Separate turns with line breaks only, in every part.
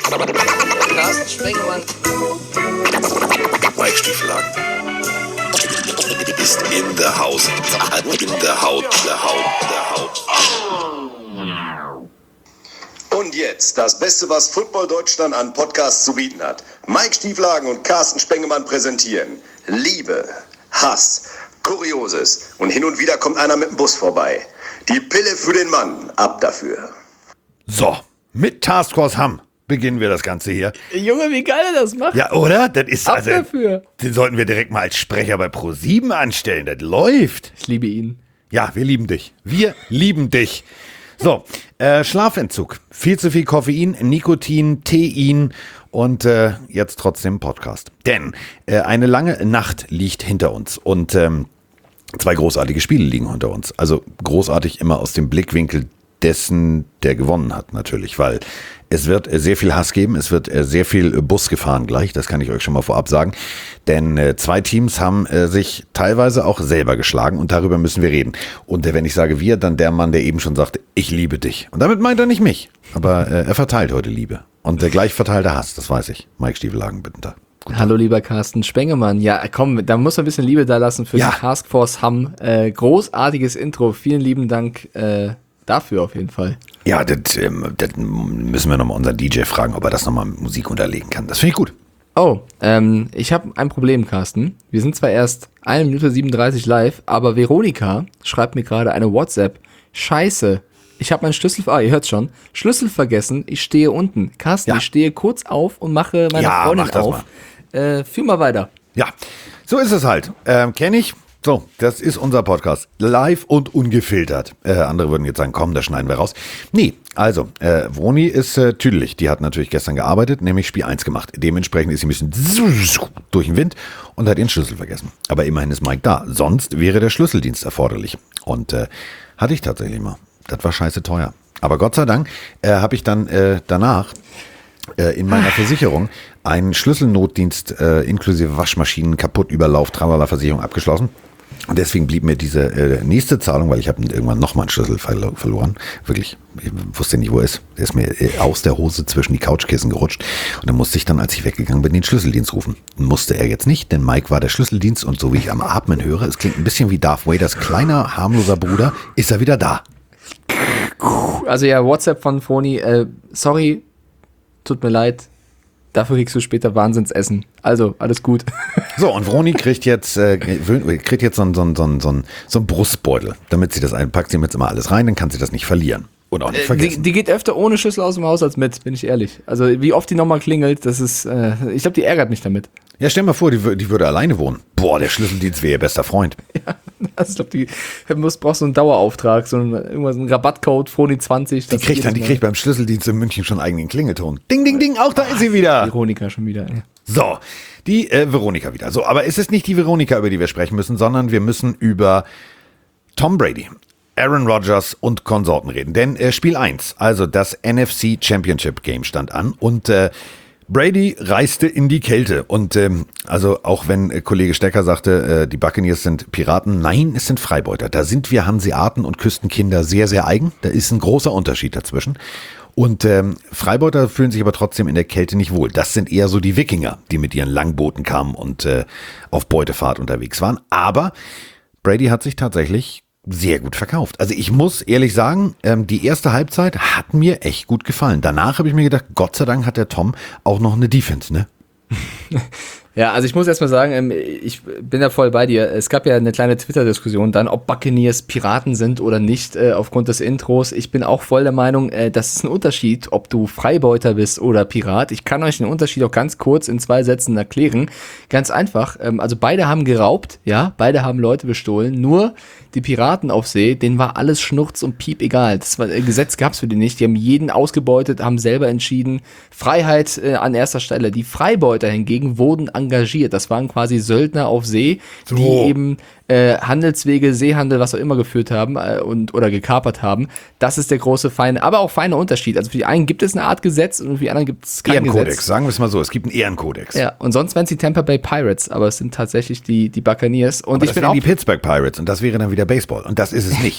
Carsten Spengemann.
Mike Stieflagen ist in the house. In the house.
Und jetzt das Beste, was Football Deutschland an Podcasts zu bieten hat. Mike Stieflagen und Carsten Spengemann präsentieren Liebe, Hass, Kurioses und hin und wieder kommt einer mit dem Bus vorbei. Die Pille für den Mann, ab dafür.
So, mit Taskforce Hamm beginnen wir das Ganze hier.
Junge, wie geil er das macht.
Ja, oder? Das ist
Ab dafür.
Den sollten wir direkt mal als Sprecher bei Pro7 anstellen. Das läuft.
Ich liebe ihn.
Ja, wir lieben dich. Wir lieben dich. So, Schlafentzug. Viel zu viel Koffein, Nikotin, Tein und jetzt trotzdem Podcast. Denn eine lange Nacht liegt hinter uns und zwei großartige Spiele liegen hinter uns. Also großartig immer aus dem Blickwinkel dessen, der gewonnen hat natürlich, weil es wird sehr viel Hass geben, es wird sehr viel Bus gefahren gleich, das kann ich euch schon mal vorab sagen, denn zwei Teams haben sich teilweise auch selber geschlagen und darüber müssen wir reden. Und wenn ich sage wir, dann der Mann, der eben schon sagte, ich liebe dich. Und damit meint er nicht mich, aber er verteilt heute Liebe und gleich verteilte Hass, das weiß ich. Mike Stieflagen, bitte.
Hallo lieber Carsten Spengemann. Ja, komm, da muss man ein bisschen Liebe da lassen für die Taskforce Hamm. Großartiges Intro, vielen lieben Dank dafür auf jeden Fall.
Ja, das müssen wir nochmal unseren DJ fragen, ob er das nochmal mit Musik unterlegen kann. Das finde ich gut.
Oh, ich habe ein Problem, Carsten. Wir sind zwar erst 1 Minute 37 live, aber Veronika schreibt mir gerade eine WhatsApp. Scheiße, ich habe meinen Schlüssel, ihr hört's schon, Schlüssel vergessen, ich stehe unten. Carsten, ich stehe kurz auf und mache meine Freundin auf. Führ mal weiter.
Ja, so ist es halt. Kenne ich. So, das ist unser Podcast. Live und ungefiltert. Andere würden jetzt sagen, komm, das schneiden wir raus. Nee, also, Vroni ist tüdelig. Die hat natürlich gestern gearbeitet, nämlich Spiel 1 gemacht. Dementsprechend ist sie ein bisschen durch den Wind und hat den Schlüssel vergessen. Aber immerhin ist Mike da. Sonst wäre der Schlüsseldienst erforderlich. Und hatte ich tatsächlich mal. Das war scheiße teuer. Aber Gott sei Dank habe ich dann danach in meiner Versicherung einen Schlüsselnotdienst inklusive Waschmaschinen, Kaputtüberlauf, Tralala-Versicherung abgeschlossen. Und deswegen blieb mir diese nächste Zahlung, weil ich habe irgendwann nochmal einen Schlüssel verloren. Wirklich, ich wusste nicht, wo er ist. Der ist mir aus der Hose zwischen die Couchkissen gerutscht. Und dann musste ich dann, als ich weggegangen bin, den Schlüsseldienst rufen. Musste er jetzt nicht, denn Mike war der Schlüsseldienst. Und so wie ich am Atmen höre, es klingt ein bisschen wie Darth Vaders kleiner, harmloser Bruder, ist er wieder da.
Also ja, WhatsApp von Froni, sorry, tut mir leid. Dafür kriegst du später Wahnsinnsessen. Also, alles gut.
So, und Vroni kriegt jetzt so einen Brustbeutel, damit sie das einpackt. Sie mit immer alles rein, dann kann sie das nicht verlieren. Und auch nicht vergessen.
Die geht öfter ohne Schlüssel aus dem Haus als mit, bin ich ehrlich. Also, wie oft die nochmal klingelt, das ist, ich glaube, die ärgert mich damit.
Ja, stell mal vor, die würde alleine wohnen. Boah, der Schlüsseldienst wäre ihr bester Freund.
Ja, also ich glaube, brauchst so einen Dauerauftrag, so einen Rabattcode, Froni20.
Die kriegt beim Schlüsseldienst in München schon eigenen Klingelton. Ding, ding, ding, auch da ist sie wieder.
Veronika schon wieder. Ja.
So, die Veronika wieder. So, aber es ist nicht die Veronika, über die wir sprechen müssen, sondern wir müssen über Tom Brady, Aaron Rodgers und Konsorten reden. Denn Spiel 1, also das NFC Championship Game stand an und Brady reiste in die Kälte und also auch wenn Kollege Stecker sagte, die Buccaneers sind Piraten, nein, es sind Freibeuter. Da sind wir Hanseaten und Küstenkinder sehr, sehr eigen. Da ist ein großer Unterschied dazwischen. Und Freibeuter fühlen sich aber trotzdem in der Kälte nicht wohl. Das sind eher so die Wikinger, die mit ihren Langbooten kamen und auf Beutefahrt unterwegs waren. Aber Brady hat sich tatsächlich sehr gut verkauft. Also ich muss ehrlich sagen, die erste Halbzeit hat mir echt gut gefallen. Danach habe ich mir gedacht, Gott sei Dank hat der Tom auch noch eine Defense, ne?
Ja, also ich muss erstmal sagen, ich bin da voll bei dir. Es gab ja eine kleine Twitter-Diskussion dann, ob Buccaneers Piraten sind oder nicht, aufgrund des Intros. Ich bin auch voll der Meinung, das ist ein Unterschied, ob du Freibeuter bist oder Pirat. Ich kann euch den Unterschied auch ganz kurz in 2 Sätzen erklären. Ganz einfach, also beide haben geraubt, ja, beide haben Leute bestohlen, nur die Piraten auf See, denen war alles Schnurz und Piep egal. Das war, Gesetz gab's für die nicht. Die haben jeden ausgebeutet, haben selber entschieden. Freiheit an erster Stelle. Die Freibeuter hingegen wurden engagiert. Das waren quasi Söldner auf See, die eben Handelswege, Seehandel, was auch immer geführt haben oder gekapert haben. Das ist der große feine, aber auch feine Unterschied. Also für die einen gibt es eine Art Gesetz und für die anderen gibt es kein
Ehrenkodex,
Gesetz.
sagen wir es mal so. Es gibt einen Ehrenkodex.
Ja, und sonst wären es die Tampa Bay Pirates, aber es sind tatsächlich die Buccaneers. Und
aber
ich
das
bin
wären
auch
die Pittsburgh Pirates und das wäre dann wieder Baseball und das ist es nicht.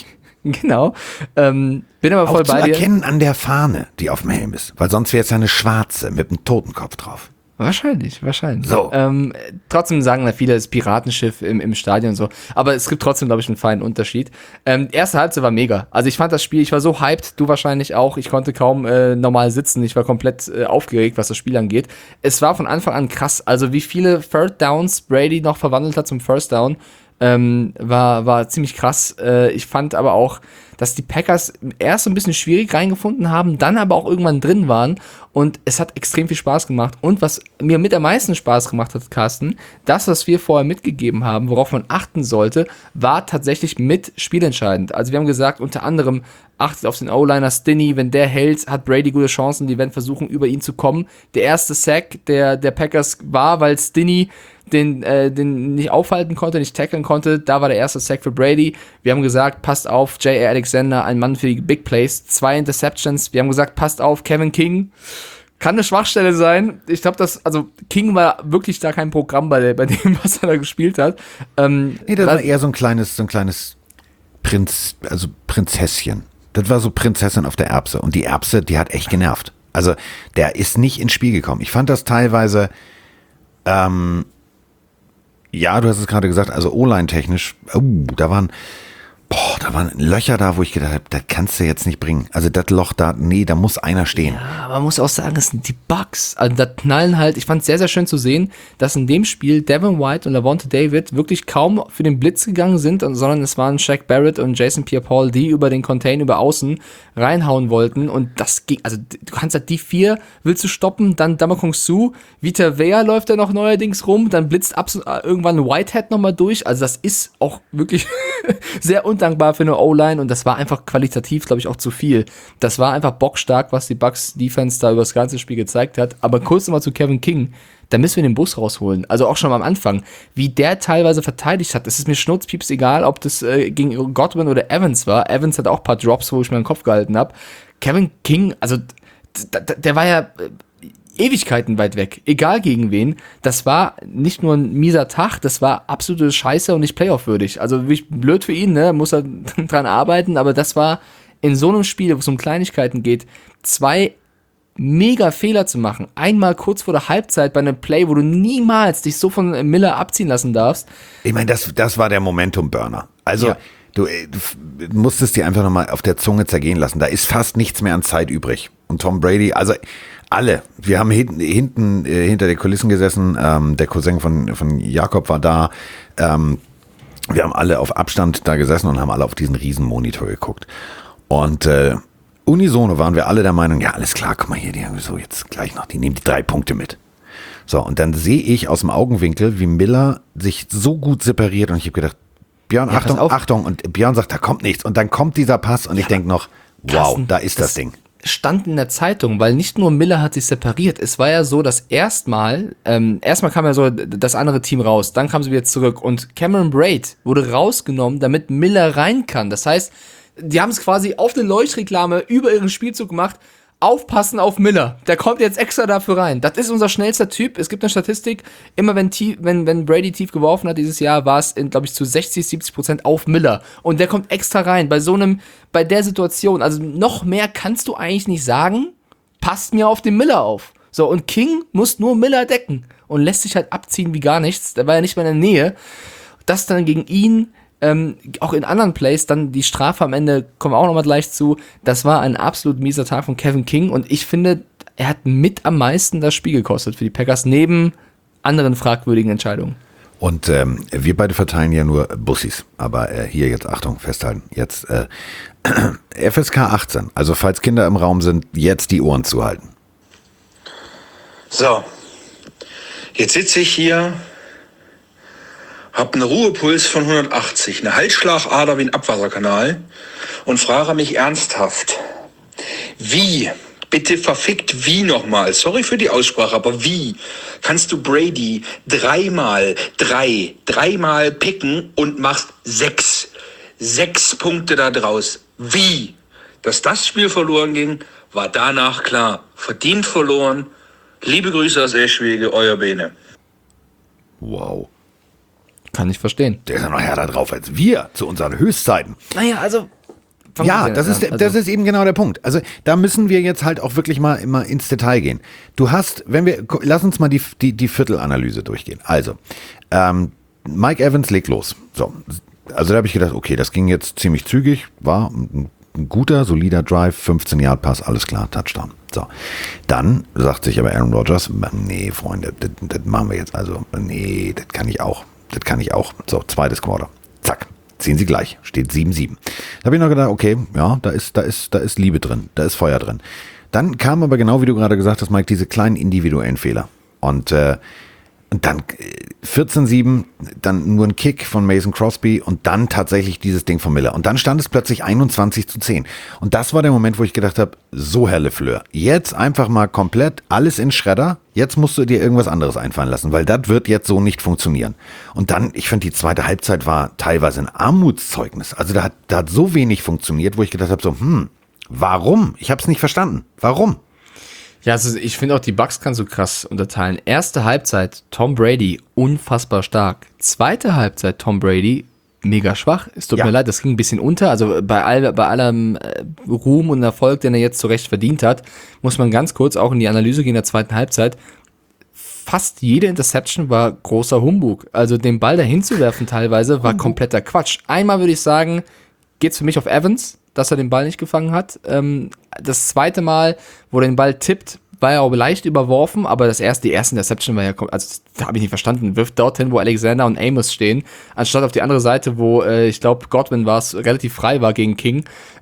Genau. Bin aber voll
Auch zu
bei dir.
erkennen an der Fahne, die auf dem Helm ist. Weil sonst wäre es ja eine schwarze mit einem Totenkopf drauf.
Wahrscheinlich.
So.
Trotzdem sagen da viele, es ist Piratenschiff im Stadion und so. Aber es gibt trotzdem, glaube ich, einen feinen Unterschied. Erste Halbzeit war mega. Also ich fand das Spiel, ich war so hyped, du wahrscheinlich auch. Ich konnte kaum normal sitzen. Ich war komplett aufgeregt, was das Spiel angeht. Es war von Anfang an krass. Also wie viele Third Downs Brady noch verwandelt hat zum First Down, war ziemlich krass. Ich fand aber auch, dass die Packers erst so ein bisschen schwierig reingefunden haben, dann aber auch irgendwann drin waren und es hat extrem viel Spaß gemacht. Und was mir mit am meisten Spaß gemacht hat, Carsten, das, was wir vorher mitgegeben haben, worauf man achten sollte, war tatsächlich mit spielentscheidend. Also wir haben gesagt, unter anderem achtet auf den O-Liner Stinney, wenn der hält, hat Brady gute Chancen, die werden versuchen, über ihn zu kommen. Der erste Sack der Packers war, weil Stinney den nicht aufhalten konnte, nicht tackeln konnte. Da war der erste Sack für Brady. Wir haben gesagt, passt auf, J.A. Alexander, ein Mann für die Big Plays. 2 Interceptions. Wir haben gesagt, passt auf, Kevin King. Kann eine Schwachstelle sein. Ich glaube, King war wirklich da kein Programm bei dem, was er da gespielt hat.
Nee, das war eher so ein kleines Prinzesschen. Das war so Prinzessin auf der Erbse. Und die Erbse, die hat echt genervt. Also, der ist nicht ins Spiel gekommen. Ich fand das teilweise, ja, du hast es gerade gesagt, also O-Line-technisch, da waren Löcher da, wo ich gedacht habe, das kannst du jetzt nicht bringen. Also das Loch da, nee, da muss einer stehen.
Ja, aber man muss auch sagen, das sind die Bugs. Also da knallen halt, ich fand es sehr, sehr schön zu sehen, dass in dem Spiel Devin White und Lavonte David wirklich kaum für den Blitz gegangen sind, sondern es waren Shaq Barrett und Jason Pierre-Paul, die über den Contain über außen reinhauen wollten und das ging, also du kannst halt die 4, willst du stoppen, dann Damakong Su, Vita Vea läuft da noch neuerdings rum, dann blitzt irgendwann Whitehead nochmal durch, also das ist auch wirklich sehr undankbar für eine O-Line und das war einfach qualitativ, glaube ich, auch zu viel. Das war einfach bockstark, was die Bucks Defense da über das ganze Spiel gezeigt hat. Aber kurz nochmal zu Kevin King, da müssen wir den Bus rausholen. Also auch schon am Anfang, wie der teilweise verteidigt hat. Es ist mir schnurzpieps egal, ob das gegen Godwin oder Evans war. Evans hat auch ein paar Drops, wo ich mir den Kopf gehalten habe. Kevin King, also der war ja Ewigkeiten weit weg, egal gegen wen. Das war nicht nur ein mieser Tag, das war absolute Scheiße und nicht Playoff-würdig. Also wirklich blöd für ihn, ne? Muss er dran arbeiten, aber das war in so einem Spiel, wo es um Kleinigkeiten geht, 2 mega Fehler zu machen. Einmal kurz vor der Halbzeit bei einem Play, wo du niemals dich so von Miller abziehen lassen darfst.
Ich meine, das war der Momentum-Burner. Also, ja. Du musstest dir einfach nochmal auf der Zunge zergehen lassen. Da ist fast nichts mehr an Zeit übrig. Und Tom Brady, also alle. Wir haben hinten hinter den Kulissen gesessen. Der Cousin von Jakob war da. Wir haben alle auf Abstand da gesessen und haben alle auf diesen riesen Monitor geguckt. Und unisono waren wir alle der Meinung, ja, alles klar, guck mal hier, die haben so jetzt gleich noch, die nehmen die 3 Punkte mit. So, und dann sehe ich aus dem Augenwinkel, wie Miller sich so gut separiert und ich habe gedacht, Björn, ja, Achtung, und Björn sagt, da kommt nichts. Und dann kommt dieser Pass und ich denke noch, wow, Carsten, da ist das Ding.
Stand in der Zeitung, weil nicht nur Miller hat sich separiert, es war ja so, dass erstmal kam ja so das andere Team raus, dann kam sie wieder zurück und Cameron Braid wurde rausgenommen, damit Miller rein kann. Das heißt, die haben es quasi auf eine Leuchtreklame über ihren Spielzug gemacht, aufpassen auf Miller, der kommt jetzt extra dafür rein. Das ist unser schnellster Typ. Es gibt eine Statistik, immer wenn Brady tief geworfen hat dieses Jahr, war es, glaube ich, zu 60-70% auf Miller. Und der kommt extra rein. Bei der Situation, also noch mehr kannst du eigentlich nicht sagen, passt mir auf den Miller auf. So, und King muss nur Miller decken und lässt sich halt abziehen wie gar nichts. Der war ja nicht mehr in der Nähe. Das dann gegen ihn, auch in anderen Plays, dann die Strafe am Ende, kommen wir auch nochmal gleich zu, das war ein absolut mieser Tag von Kevin King und ich finde, er hat mit am meisten das Spiel gekostet für die Packers, neben anderen fragwürdigen Entscheidungen.
Und wir beide verteilen ja nur Bussis, aber hier jetzt, Achtung, festhalten, jetzt FSK 18, also falls Kinder im Raum sind, jetzt die Ohren zuhalten.
So, jetzt sitze ich hier, habe einen Ruhepuls von 180, eine Halsschlagader wie ein Abwasserkanal und frage mich ernsthaft, wie, bitte verfickt wie nochmal, sorry für die Aussprache, aber wie kannst du Brady dreimal picken und machst 6 Punkte da draus? Wie? Dass das Spiel verloren ging, war danach klar. Verdient verloren. Liebe Grüße aus Eschwege, euer Bene.
Wow.
Kann ich verstehen.
Der ist ja noch härter drauf als wir zu unseren Höchstzeiten.
Naja, also
Ja, das ist eben genau der Punkt. Also da müssen wir jetzt halt auch wirklich mal immer ins Detail gehen. Du hast, lass uns mal die Viertelanalyse durchgehen. Also, Mike Evans legt los. So, also da habe ich gedacht, okay, das ging jetzt ziemlich zügig, war ein guter, solider Drive, 15-Yard-Pass, alles klar, Touchdown. So, dann sagt sich aber Aaron Rodgers, nee, Freunde, das machen wir jetzt, also, nee, das kann ich auch. So, zweites Quarter, zack. Ziehen sie gleich, steht 7-7. Da habe ich noch gedacht, okay, ja, da ist Liebe drin, da ist Feuer drin. Dann kam aber genau, wie du gerade gesagt hast, Mike, diese kleinen individuellen Fehler. Und dann 14-7, dann nur ein Kick von Mason Crosby und dann tatsächlich dieses Ding von Miller. Und dann stand es plötzlich 21-10. Und das war der Moment, wo ich gedacht habe, so Herr LeFleur, jetzt einfach mal komplett alles in Schredder. Jetzt musst du dir irgendwas anderes einfallen lassen, weil das wird jetzt so nicht funktionieren. Und dann, ich finde, die zweite Halbzeit war teilweise ein Armutszeugnis. Also da hat so wenig funktioniert, wo ich gedacht habe, so, warum? Ich habe es nicht verstanden. Warum?
Ja, also ich finde auch, die Bucks kannst du krass unterteilen. Erste Halbzeit, Tom Brady, unfassbar stark. Zweite Halbzeit, Tom Brady, mega schwach. Es tut mir leid, das ging ein bisschen unter. Also bei allem Ruhm und Erfolg, den er jetzt zu Recht verdient hat, muss man ganz kurz auch in die Analyse gehen der zweiten Halbzeit. Fast jede Interception war großer Humbug. Also den Ball dahin zu werfen teilweise war kompletter Quatsch. Einmal würde ich sagen, geht's für mich auf Evans, dass er den Ball nicht gefangen hat. Das zweite Mal, wo er den Ball tippt, war er auch leicht überworfen, aber die erste Interception war ja, also das habe ich nicht verstanden, wirft dorthin, wo Alexander und Amos stehen, anstatt auf die andere Seite, wo ich glaube Godwin war es, relativ frei war gegen King.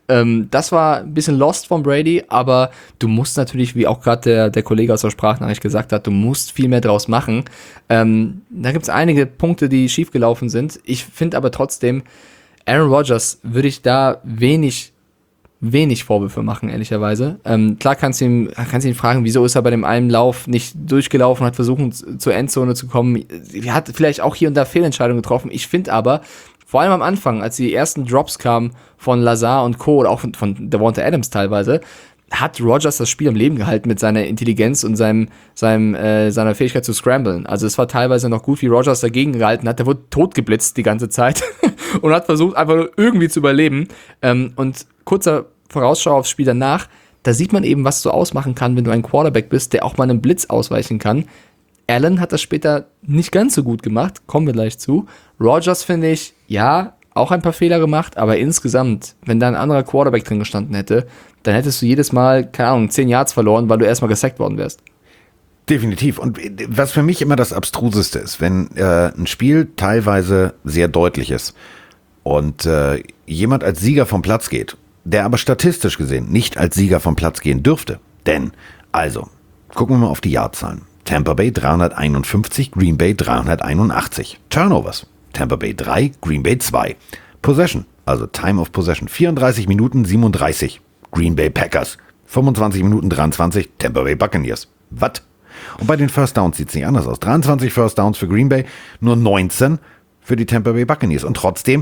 Das war ein bisschen lost von Brady, aber du musst natürlich, wie auch gerade der Kollege aus der Sprachnachricht gesagt hat, du musst viel mehr draus machen. Da gibt es einige Punkte, die schiefgelaufen sind. Ich finde aber trotzdem, Aaron Rodgers würde ich da wenig Vorwürfe machen, ehrlicherweise. Klar kannst du ihn fragen, wieso ist er bei dem einen Lauf nicht durchgelaufen, hat versucht, zur Endzone zu kommen. Er hat vielleicht auch hier und da Fehlentscheidungen getroffen. Ich finde aber, vor allem am Anfang, als die ersten Drops kamen von Lazar und Co. oder auch von Davante Adams teilweise, hat Rodgers das Spiel am Leben gehalten mit seiner Intelligenz und seiner Fähigkeit zu scramblen. Also es war teilweise noch gut, wie Rodgers dagegen gehalten hat. Der wurde totgeblitzt die ganze Zeit und hat versucht, einfach nur irgendwie zu überleben. Und kurzer Vorausschau aufs Spiel danach, da sieht man eben, was so ausmachen kann, wenn du ein Quarterback bist, der auch mal einem Blitz ausweichen kann. Allen hat das später nicht ganz so gut gemacht, kommen wir gleich zu. Rodgers, finde ich, ja, auch ein paar Fehler gemacht, aber insgesamt, wenn da ein anderer Quarterback drin gestanden hätte, dann hättest du jedes Mal, keine Ahnung, 10 Yards verloren, weil du erstmal gesackt worden wärst.
Definitiv. Und was für mich immer das Abstruseste ist, wenn ein Spiel teilweise sehr deutlich ist und jemand als Sieger vom Platz geht, der aber statistisch gesehen nicht als Sieger vom Platz gehen dürfte. Denn, also, gucken wir mal auf die Yardzahlen. Tampa Bay 351, Green Bay 381. Turnovers. Tampa Bay 3, Green Bay 2. Possession, also Time of Possession, 34 Minuten 37. Green Bay Packers. 25 Minuten 23, Tampa Bay Buccaneers. Was? Und bei den First Downs sieht es nicht anders aus. 23 First Downs für Green Bay, nur 19 für die Tampa Bay Buccaneers. Und trotzdem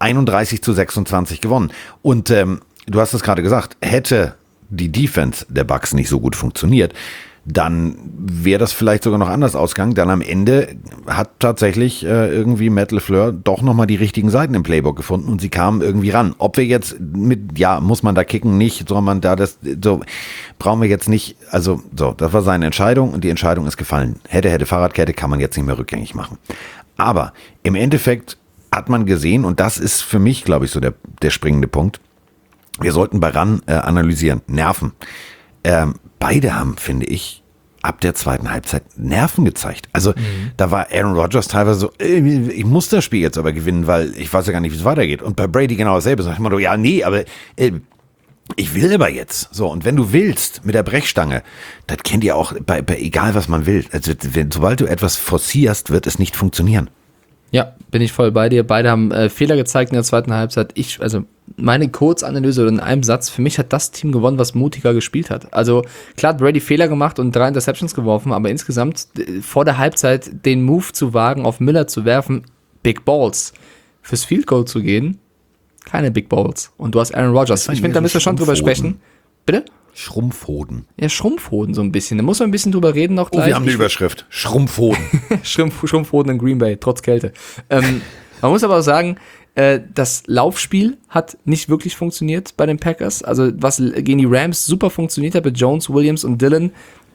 31-26 gewonnen. Und du hast es gerade gesagt, hätte die Defense der Bucs nicht so gut funktioniert, dann wäre das vielleicht sogar noch anders ausgegangen. Dann am Ende hat tatsächlich irgendwie Matt LeFleur doch nochmal die richtigen Seiten im Playbook gefunden und sie kamen irgendwie ran. Ob wir jetzt muss man da kicken, nicht, soll man da brauchen wir jetzt nicht, also so, das war seine Entscheidung und die Entscheidung ist gefallen. Hätte Fahrradkette, kann man jetzt nicht mehr rückgängig machen. Aber im Endeffekt hat man gesehen, und das ist für mich, glaube ich, so der springende Punkt, wir sollten bei RAN analysieren, Nerven. Beide haben, finde ich, ab der zweiten Halbzeit Nerven gezeigt. Also da war Aaron Rodgers teilweise so, ich muss das Spiel jetzt aber gewinnen, weil ich weiß ja gar nicht, wie es weitergeht. Und bei Brady genau dasselbe. Sag ich mal, ja, nee, aber ich will aber jetzt. So, und wenn du willst, mit der Brechstange, das kennt ihr auch, bei egal was man will. Also sobald du etwas forcierst, wird es nicht funktionieren.
Ja, bin ich voll bei dir. Beide haben Fehler gezeigt in der zweiten Halbzeit. Meine Kurzanalyse oder in einem Satz, für mich hat das Team gewonnen, was mutiger gespielt hat. Also klar hat Brady Fehler gemacht und 3 Interceptions geworfen, aber insgesamt vor der Halbzeit den Move zu wagen, auf Miller zu werfen, Big Balls. Fürs Field Goal zu gehen, keine Big Balls. Und du hast Aaron Rodgers. Ich finde, da müssen wir schon drüber sprechen. Bitte?
Schrumpfhoden.
Ja, Schrumpfhoden so ein bisschen. Da muss man ein bisschen drüber reden noch gleich.
Wir haben die Überschrift. Schrumpfhoden.
Schrumpfhoden in Green Bay, trotz Kälte. Man muss aber auch sagen, Das Laufspiel hat nicht wirklich funktioniert bei den Packers. Also was gegen die Rams super funktioniert hat mit Jones, Williams und Dillon,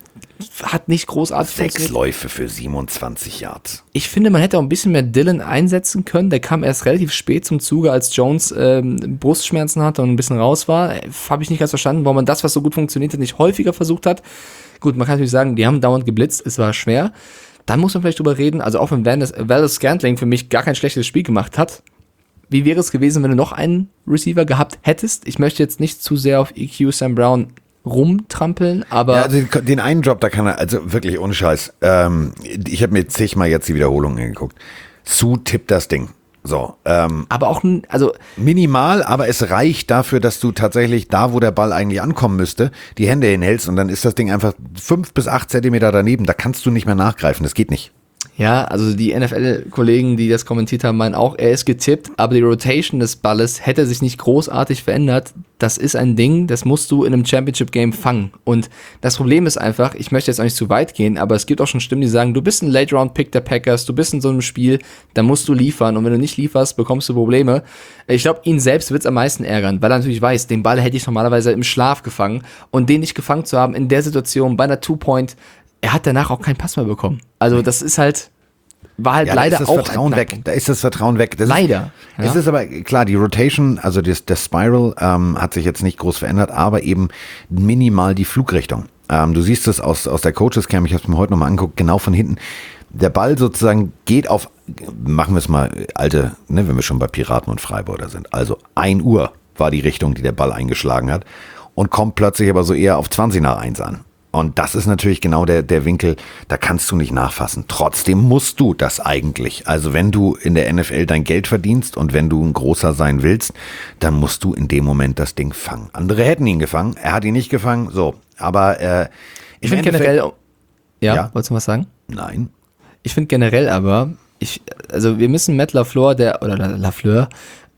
hat nicht großartig
6
funktioniert.
Läufe für 27 Yards.
Ich finde, man hätte auch ein bisschen mehr Dillon einsetzen können. Der kam erst relativ spät zum Zuge, als Jones Brustschmerzen hatte und ein bisschen raus war. Habe ich nicht ganz verstanden, warum man das, was so gut funktioniert hat, nicht häufiger versucht hat. Gut, man kann natürlich sagen, die haben dauernd geblitzt, es war schwer. Dann muss man vielleicht drüber reden, also auch wenn Valdez Scantling für mich gar kein schlechtes Spiel gemacht hat, wie wäre es gewesen, wenn du noch einen Receiver gehabt hättest? Ich möchte jetzt nicht zu sehr auf EQ Sam Brown rumtrampeln, aber...
Ja, also den einen Drop, da kann er, also wirklich ohne Scheiß, ich habe mir zigmal jetzt die Wiederholungen angeguckt. Sue tippt das Ding. So,
aber auch, also...
Minimal, aber es reicht dafür, dass du tatsächlich da, wo der Ball eigentlich ankommen müsste, die Hände hinhältst und dann ist das Ding einfach 5 bis 8 Zentimeter daneben. Da kannst du nicht mehr nachgreifen, das geht nicht.
Ja, also die NFL-Kollegen, die das kommentiert haben, meinen auch, er ist getippt, aber die Rotation des Balles hätte sich nicht großartig verändert. Das ist ein Ding, das musst du in einem Championship-Game fangen. Und das Problem ist einfach, ich möchte jetzt auch nicht zu weit gehen, aber es gibt auch schon Stimmen, die sagen, du bist ein Late-Round-Pick der Packers, du bist in so einem Spiel, da musst du liefern und wenn du nicht lieferst, bekommst du Probleme. Ich glaube, ihn selbst wird es am meisten ärgern, weil er natürlich weiß, den Ball hätte ich normalerweise im Schlaf gefangen und den nicht gefangen zu haben in der Situation bei einer Two-Point, er hat danach auch keinen Pass mehr bekommen. Also das ist halt, war halt
ja,
leider
da ist das
auch
Vertrauen weg. Da ist das Vertrauen weg. Das
leider.
Es ist aber klar, die Rotation, also der Spiral hat sich jetzt nicht groß verändert, aber eben minimal die Flugrichtung. Du siehst es aus der Coaches Cam, ich habe es mir heute nochmal angeguckt, genau von hinten. Der Ball sozusagen geht auf, machen wir es mal alte, ne, wenn wir schon bei Piraten und Freiburger sind. Also 1 Uhr war die Richtung, die der Ball eingeschlagen hat und kommt plötzlich aber so eher auf 20 nach 1 an. Und das ist natürlich genau der Winkel, da kannst du nicht nachfassen. Trotzdem musst du das eigentlich. Also wenn du in der NFL dein Geld verdienst und wenn du ein Großer sein willst, dann musst du in dem Moment das Ding fangen. Andere hätten ihn gefangen, er hat ihn nicht gefangen, so. Aber
ich finde generell,
Ja?
wolltest du was sagen?
Nein.
Ich finde generell aber, also wir müssen Matt LaFleur, LaFleur,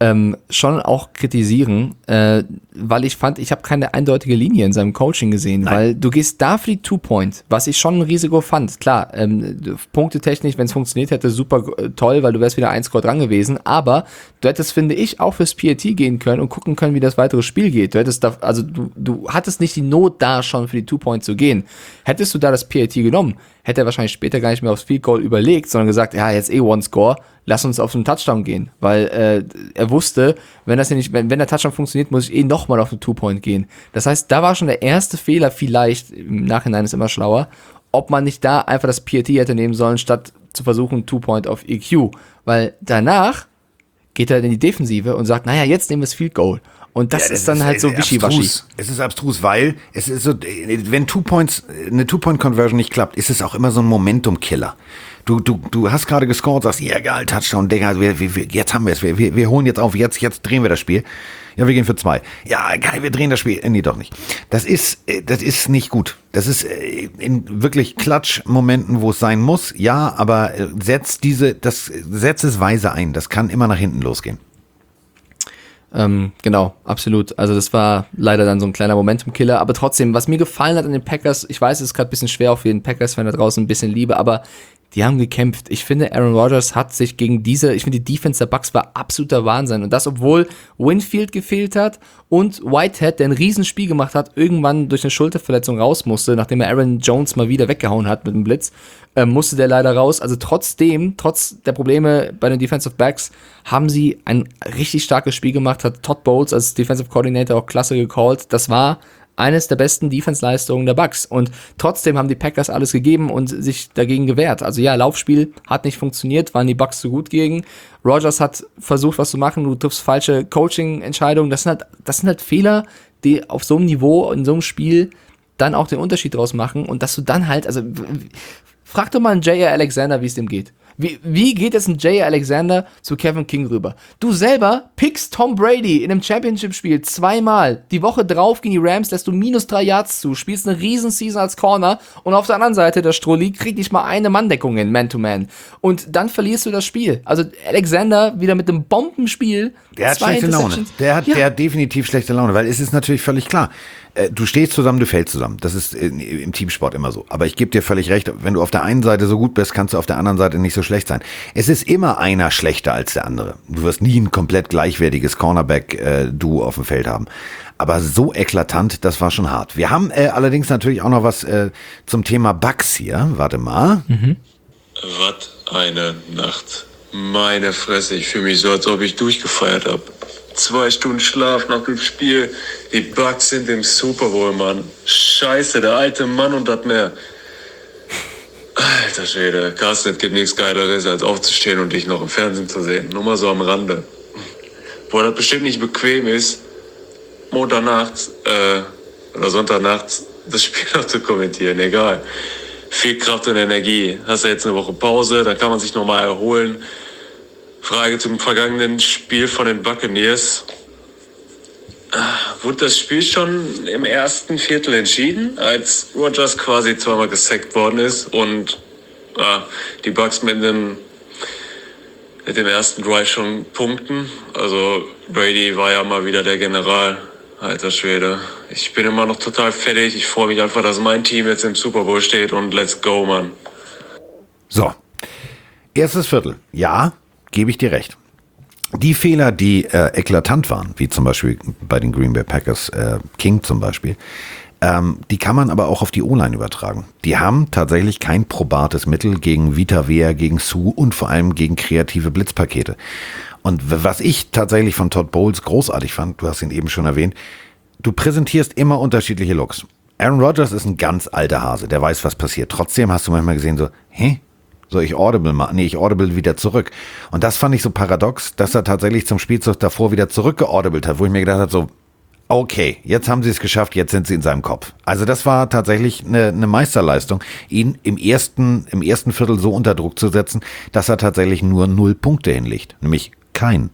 schon auch kritisieren, weil ich fand, ich habe keine eindeutige Linie in seinem Coaching gesehen, weil du gehst da für die Two-Point, was ich schon ein Risiko fand. Klar, punktetechnisch, wenn es funktioniert hätte, super toll, weil du wärst wieder 1 Score dran gewesen, aber du hättest, finde ich, auch fürs PAT gehen können und gucken können, wie das weitere Spiel geht. Du hättest du hattest nicht die Not da, schon für die Two-Point zu gehen. Hättest du da das PAT genommen, hätte er wahrscheinlich später gar nicht mehr aufs Field Goal überlegt, sondern gesagt, ja, jetzt One Score, lass uns auf den Touchdown gehen, weil er wusste, wenn der Touchdown funktioniert, muss ich nochmal auf den Two-Point gehen. Das heißt, da war schon der erste Fehler vielleicht, im Nachhinein ist immer schlauer, ob man nicht da einfach das PAT hätte nehmen sollen, statt zu versuchen, Two-Point auf EQ, weil danach geht er in die Defensive und sagt, naja, jetzt nehmen wir das Field Goal. Und das ist dann halt so wischiwaschi.
Es ist abstrus, weil es ist so, wenn eine Two-Point-Conversion nicht klappt, ist es auch immer so ein Momentum-Killer. Du hast gerade gescored, sagst, ja geil, Touchdown, Digga, jetzt haben wir es, wir holen jetzt auf, jetzt drehen wir das Spiel. Ja, wir gehen für 2. Ja, geil, wir drehen das Spiel. Nee, doch nicht. Das ist nicht gut. Das ist in wirklich Klatsch-Momenten, wo es sein muss, ja, aber setz es weise ein. Das kann immer nach hinten losgehen.
Genau, absolut. Also das war leider dann so ein kleiner Momentum-Killer, aber trotzdem, was mir gefallen hat an den Packers, ich weiß, es ist gerade ein bisschen schwer auf jeden Packers-Fan da draußen, ein bisschen Liebe, aber die haben gekämpft. Ich finde, Aaron Rodgers hat sich gegen die Defense der Bucks war absoluter Wahnsinn. Und das, obwohl Winfield gefehlt hat und Whitehead, der ein Riesenspiel gemacht hat, irgendwann durch eine Schulterverletzung raus musste, nachdem er Aaron Jones mal wieder weggehauen hat mit dem Blitz, musste der leider raus. Also trotz der Probleme bei den Defensive Backs, haben sie ein richtig starkes Spiel gemacht, hat Todd Bowles als Defensive Coordinator auch klasse gecallt. Das war eines der besten Defense-Leistungen der Bucks. Und trotzdem haben die Packers alles gegeben und sich dagegen gewehrt. Also ja, Laufspiel hat nicht funktioniert, waren die Bucks zu gut gegen. Rodgers hat versucht, was zu machen, du triffst falsche Coaching-Entscheidungen. Das sind halt Fehler, die auf so einem Niveau, in so einem Spiel dann auch den Unterschied draus machen. Und dass du dann halt, also frag doch mal einen J.R. Alexander, wie es dem geht. Wie geht es ein J.R. Alexander zu Kevin King rüber? Du selber pickst Tom Brady in einem Championship-Spiel 2-mal. Die Woche drauf gegen die Rams lässt du -3 Yards zu, spielst eine Riesen-Season als Corner und auf der anderen Seite der Strolli kriegt nicht mal eine Manndeckung hin, Man-to-Man. Und dann verlierst du das Spiel. Also Alexander wieder mit einem Bombenspiel.
Der hat schlechte Laune. Der hat definitiv schlechte Laune, weil es ist natürlich völlig klar. Du stehst zusammen, du fällst zusammen. Das ist im Teamsport immer so. Aber ich gebe dir völlig recht, wenn du auf der einen Seite so gut bist, kannst du auf der anderen Seite nicht so schlecht sein. Es ist immer einer schlechter als der andere. Du wirst nie ein komplett gleichwertiges Cornerback-Duo auf dem Feld haben. Aber so eklatant, das war schon hart. Wir haben allerdings natürlich auch noch was zum Thema Bugs hier. Warte mal.
Was eine Nacht. Meine Fresse, ich fühle mich so, als ob ich durchgefeiert habe. 2 Stunden Schlaf nach dem Spiel. Die Bucks sind im Super Bowl, Mann. Scheiße, der alte Mann und das mehr. Alter Schwede, Carsten, es gibt nichts Geileres, als aufzustehen und dich noch im Fernsehen zu sehen. Nur mal so am Rande. Wo das bestimmt nicht bequem ist, Montagnachts oder Sonntagnachts das Spiel noch zu kommentieren, egal. Viel Kraft und Energie. Hast du jetzt eine Woche Pause, dann kann man sich nochmal erholen. Frage zum vergangenen Spiel von den Buccaneers. Wurde das Spiel schon im ersten Viertel entschieden, als Rodgers quasi zweimal gesackt worden ist und die Bucks mit dem ersten Drive schon punkten? Also Brady war ja mal wieder der General. Alter Schwede. Ich bin immer noch total fertig. Ich freue mich einfach, dass mein Team jetzt im Super Bowl steht und let's go, Mann.
So. Erstes Viertel. Ja, gebe ich dir recht. Die Fehler, die eklatant waren, wie zum Beispiel bei den Green Bay Packers, King zum Beispiel, die kann man aber auch auf die O-Line übertragen. Die haben tatsächlich kein probates Mittel gegen Vita Vea, gegen Sue und vor allem gegen kreative Blitzpakete. Und was ich tatsächlich von Todd Bowles großartig fand, du hast ihn eben schon erwähnt, du präsentierst immer unterschiedliche Looks. Aaron Rodgers ist ein ganz alter Hase, der weiß, was passiert. Trotzdem hast du manchmal gesehen so, soll ich audible machen? Nee, ich audible wieder zurück. Und das fand ich so paradox, dass er tatsächlich zum Spielzug davor wieder zurückgeaudibelt hat, wo ich mir gedacht habe, so, okay, jetzt haben sie es geschafft, jetzt sind sie in seinem Kopf. Also das war tatsächlich eine Meisterleistung, ihn im ersten Viertel so unter Druck zu setzen, dass er tatsächlich nur 0 Punkte hinlegt, nämlich keinen.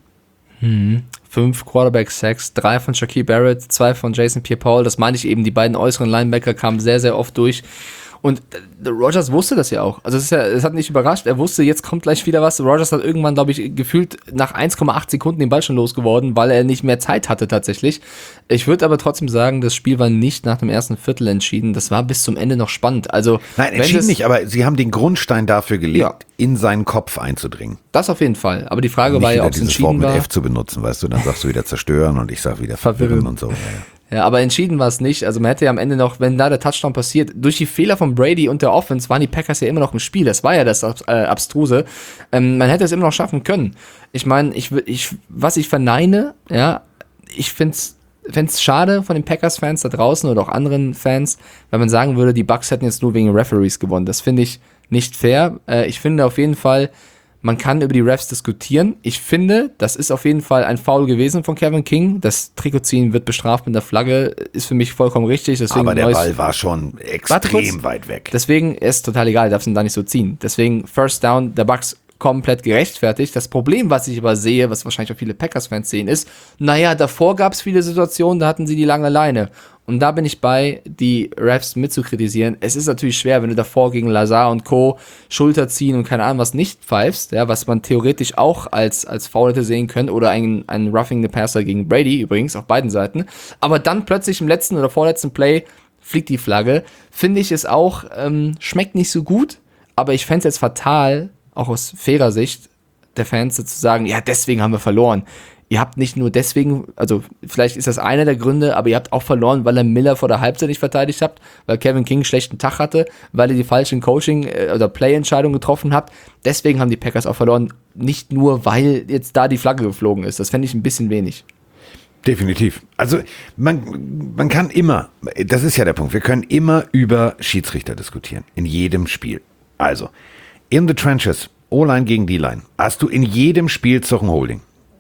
5 Quarterback-Sacks, 3 von Shaquille Barrett, 2 von Jason Pierre-Paul. Das meine ich eben, die beiden äußeren Linebacker kamen sehr, sehr oft durch. Und Rodgers wusste das ja auch. Also es hat nicht überrascht. Er wusste, jetzt kommt gleich wieder was. Rodgers hat irgendwann, glaube ich, gefühlt nach 1,8 Sekunden den Ball schon losgeworden, weil er nicht mehr Zeit hatte tatsächlich. Ich würde aber trotzdem sagen, das Spiel war nicht nach dem ersten Viertel entschieden. Das war bis zum Ende noch spannend. Also
nein, entschieden nicht, aber sie haben den Grundstein dafür gelegt, ja, in seinen Kopf einzudringen.
Das auf jeden Fall. Aber die Frage war ja, ob es entschieden war.
Wort mit F zu benutzen, weißt du, dann sagst du wieder zerstören und ich sag wieder verwirren und so.
Ja, aber entschieden war es nicht. Also man hätte ja am Ende noch, wenn da der Touchdown passiert, durch die Fehler von Brady und der Offense waren die Packers ja immer noch im Spiel. Das war ja das Abstruse. Man hätte es immer noch schaffen können. Ich meine, was ich verneine, ja, ich fänd's schade von den Packers-Fans da draußen oder auch anderen Fans, wenn man sagen würde, die Bucks hätten jetzt nur wegen Referees gewonnen. Das finde ich nicht fair. Ich finde auf jeden Fall, man kann über die Refs diskutieren. Ich finde, das ist auf jeden Fall ein Foul gewesen von Kevin King. Das Trikotziehen wird bestraft mit der Flagge, ist für mich vollkommen richtig. Deswegen
aber der Ball war schon extrem weit weg.
Deswegen ist total egal, darfst ihn da nicht so ziehen. Deswegen First Down der Bucks komplett gerechtfertigt. Das Problem, was ich aber sehe, was wahrscheinlich auch viele Packers-Fans sehen, ist, naja, davor gab es viele Situationen, da hatten sie die lange Leine. Und da bin ich bei, die Refs mitzukritisieren. Es ist natürlich schwer, wenn du davor gegen Lazar und Co. Schulter ziehen und keine Ahnung was nicht pfeifst, ja, was man theoretisch auch als Foul hätte sehen können, oder ein Roughing the Passer gegen Brady übrigens, auf beiden Seiten. Aber dann plötzlich im letzten oder vorletzten Play fliegt die Flagge. Finde ich es auch, schmeckt nicht so gut, aber ich fände es jetzt fatal, auch aus fairer Sicht der Fans, zu sagen, ja, deswegen haben wir verloren. Ihr habt nicht nur deswegen, also vielleicht ist das einer der Gründe, aber ihr habt auch verloren, weil ihr Miller vor der Halbzeit nicht verteidigt habt, weil Kevin King einen schlechten Tag hatte, weil ihr die falschen Coaching- oder Play-Entscheidungen getroffen habt. Deswegen haben die Packers auch verloren, nicht nur, weil jetzt da die Flagge geflogen ist. Das fände ich ein bisschen wenig.
Definitiv. Also man kann immer, das ist ja der Punkt, wir können immer über Schiedsrichter diskutieren, in jedem Spiel. Also, in the trenches, O-Line gegen D-Line, hast du in jedem Spielzug ein Holding.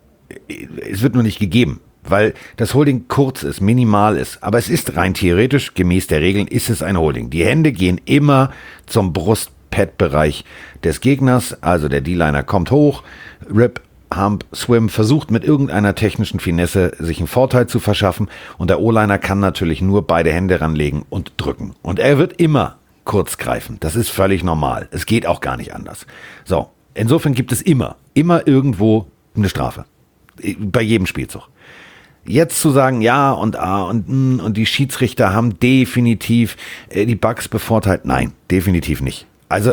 Es wird nur nicht gegeben, weil das Holding kurz ist, minimal ist. Aber es ist rein theoretisch, gemäß der Regeln, ist es ein Holding. Die Hände gehen immer zum Brust-Pad-Bereich des Gegners. Also der D-Liner kommt hoch, Rip, Hump, Swim, versucht mit irgendeiner technischen Finesse sich einen Vorteil zu verschaffen. Und der O-Liner kann natürlich nur beide Hände ranlegen und drücken. Und er wird immer kurz greifen. Das ist völlig normal. Es geht auch gar nicht anders. So, insofern gibt es immer irgendwo eine Strafe. Bei jedem Spielzug. jetzt zu sagen, ja und die Schiedsrichter haben definitiv die Bucks bevorteilt, nein, definitiv nicht. Also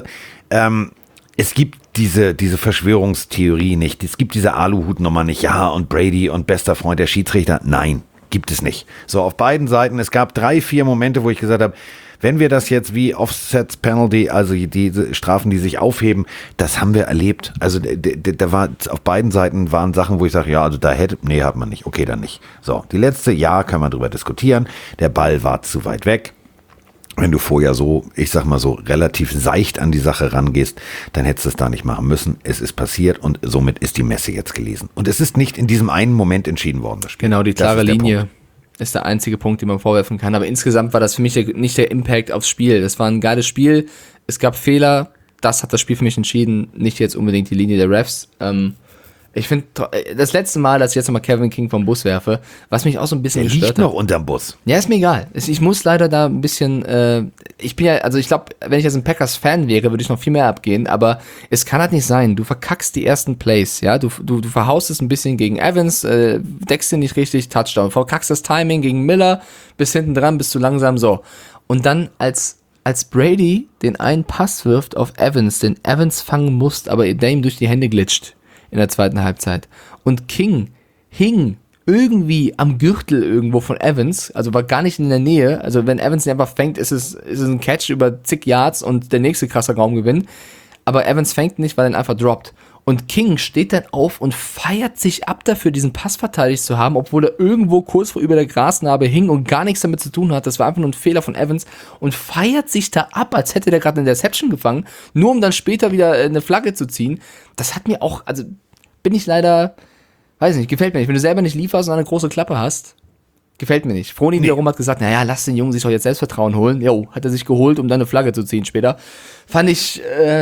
es gibt diese Verschwörungstheorie nicht, es gibt diese Aluhutnummer nicht, ja und Brady und bester Freund der Schiedsrichter, nein, gibt es nicht. So, auf beiden Seiten, es gab 3-4 Momente, wo ich gesagt habe, wenn wir das jetzt wie Offsets Penalty, also diese Strafen, die sich aufheben, das haben wir erlebt. Also da war auf beiden Seiten waren Sachen, wo ich sage, ja, also hat man nicht. Okay, dann nicht. So, die letzte, ja, kann man drüber diskutieren. Der Ball war zu weit weg. Wenn du vorher so, ich sag mal so, relativ seicht an die Sache rangehst, dann hättest du es da nicht machen müssen. Es ist passiert und somit ist die Messe jetzt gelesen. Und es ist nicht in diesem einen Moment entschieden worden, das Spiel.
Genau, die klare
Das ist der
Linie.
Punkt.
Ist der einzige Punkt, den man vorwerfen kann. Aber insgesamt war das für mich nicht der Impact aufs Spiel. Das war ein geiles Spiel. Es gab Fehler. Das hat das Spiel für mich entschieden. Nicht jetzt unbedingt die Linie der Refs. Ich finde, das letzte Mal, dass ich jetzt nochmal Kevin King vom Bus werfe, was mich auch so ein bisschen
Der
gestört
liegt
hat.
noch unterm Bus.
Ja, ist mir egal. Ich muss leider da ein bisschen, ich glaube, wenn ich jetzt ein Packers-Fan wäre, würde ich noch viel mehr abgehen, aber es kann halt nicht sein. Du verkackst die ersten Plays, ja, du verhaust es ein bisschen gegen Evans, deckst ihn nicht richtig, Touchdown, verkackst das Timing gegen Miller, bis hinten dran, bist du langsam so. Und dann als Brady den einen Pass wirft auf Evans, den Evans fangen muss, aber der ihm durch die Hände glitscht in der zweiten Halbzeit. Und King hing irgendwie am Gürtel irgendwo von Evans, also war gar nicht in der Nähe. Also wenn Evans ihn einfach fängt, ist es ein Catch über zig Yards und der nächste krasser Raumgewinn. Aber Evans fängt nicht, weil er ihn einfach droppt. Und King steht dann auf und feiert sich ab dafür, diesen Pass verteidigt zu haben, obwohl er irgendwo kurz vor über der Grasnarbe hing und gar nichts damit zu tun hat. Das war einfach nur ein Fehler von Evans und feiert sich da ab, als hätte der gerade eine Interception gefangen, nur um dann später wieder eine Flagge zu ziehen. Das hat mir auch, also bin ich leider, weiß nicht, gefällt mir nicht. Wenn du selber nicht lieferst und eine große Klappe hast, gefällt mir nicht. Froni wiederum hat gesagt, naja, lass den Jungen sich doch jetzt Selbstvertrauen holen. Jo, hat er sich geholt, um dann eine Flagge zu ziehen später. Fand ich,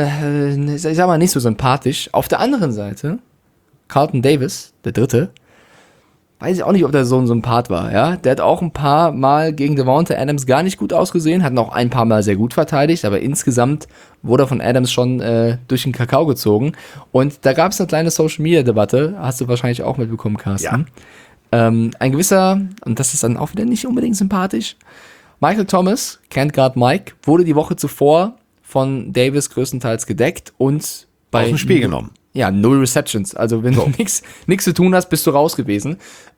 ich sag mal, nicht so sympathisch. Auf der anderen Seite, Carlton Davis, der Dritte, weiß ich auch nicht, ob der so ein Sympath war, ja. Der hat auch ein paar Mal gegen Davante Adams gar nicht gut ausgesehen, hat noch ein paar Mal sehr gut verteidigt, aber insgesamt wurde er von Adams schon durch den Kakao gezogen. Und da gab es eine kleine Social-Media-Debatte, hast du wahrscheinlich auch mitbekommen, Carsten. Ja. Ein gewisser, und das ist dann auch wieder nicht unbedingt sympathisch, Michael Thomas, Can't Guard Mike, wurde die Woche zuvor von Davis größtenteils gedeckt und
Aus dem Spiel genommen.
Ja, 0 Receptions. Also wenn du nichts zu tun hast, bist du raus gewesen.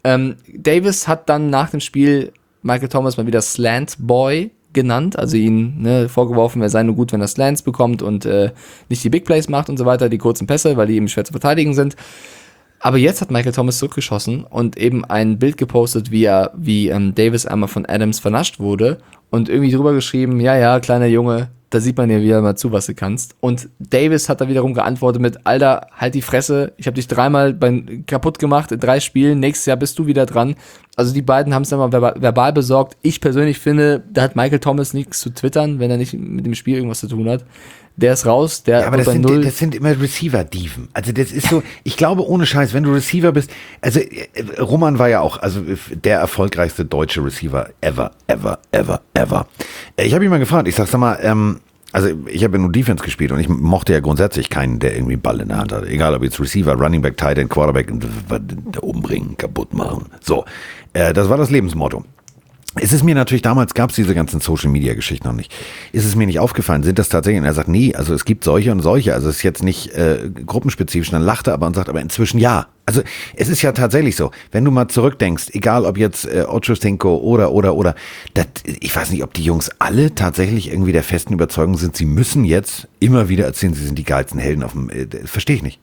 Davis hat dann nach dem Spiel Michael Thomas mal wieder Slant Boy genannt, also ihn vorgeworfen, er sei nur gut, wenn er Slants bekommt und nicht die Big Plays macht und so weiter, die kurzen Pässe, weil die eben schwer zu verteidigen sind. Aber jetzt hat Michael Thomas zurückgeschossen und eben ein Bild gepostet, wie Davis einmal von Adams vernascht wurde und irgendwie drüber geschrieben, ja, kleiner Junge, da sieht man ja wieder mal zu, was du kannst. Und Davis hat da wiederum geantwortet mit, Alter, halt die Fresse, ich habe dich 3-mal kaputt gemacht in 3 Spielen, nächstes Jahr bist du wieder dran. Also die beiden haben es dann mal verbal besorgt. Ich persönlich finde, da hat Michael Thomas nichts zu twittern, wenn er nicht mit dem Spiel irgendwas zu tun hat. Der ist raus, der
aber das sind immer Receiver-Dieven. Also das ist so, ich glaube ohne Scheiß, wenn du Receiver bist, also Roman war ja auch der erfolgreichste deutsche Receiver ever. Ich habe ihn mal gefragt, ich sag mal, also ich habe ja nur Defense gespielt und ich mochte ja grundsätzlich keinen, der irgendwie Ball in der Hand hat. Egal ob jetzt Receiver, Running Back, Tight End, Quarterback, umbringen, kaputt machen. So, das war das Lebensmotto. Es ist mir natürlich, damals gab es diese ganzen Social-Media-Geschichten noch nicht. Ist es mir nicht aufgefallen, sind das tatsächlich, und er sagt, nee, also es gibt solche und solche, also es ist jetzt nicht gruppenspezifisch, dann lacht er aber und sagt, aber inzwischen ja. Also es ist ja tatsächlich so, wenn du mal zurückdenkst, egal ob jetzt Ochocinco oder, ich weiß nicht, ob die Jungs alle tatsächlich irgendwie der festen Überzeugung sind, sie müssen jetzt immer wieder erzählen, sie sind die geilsten Helden auf dem, verstehe ich nicht.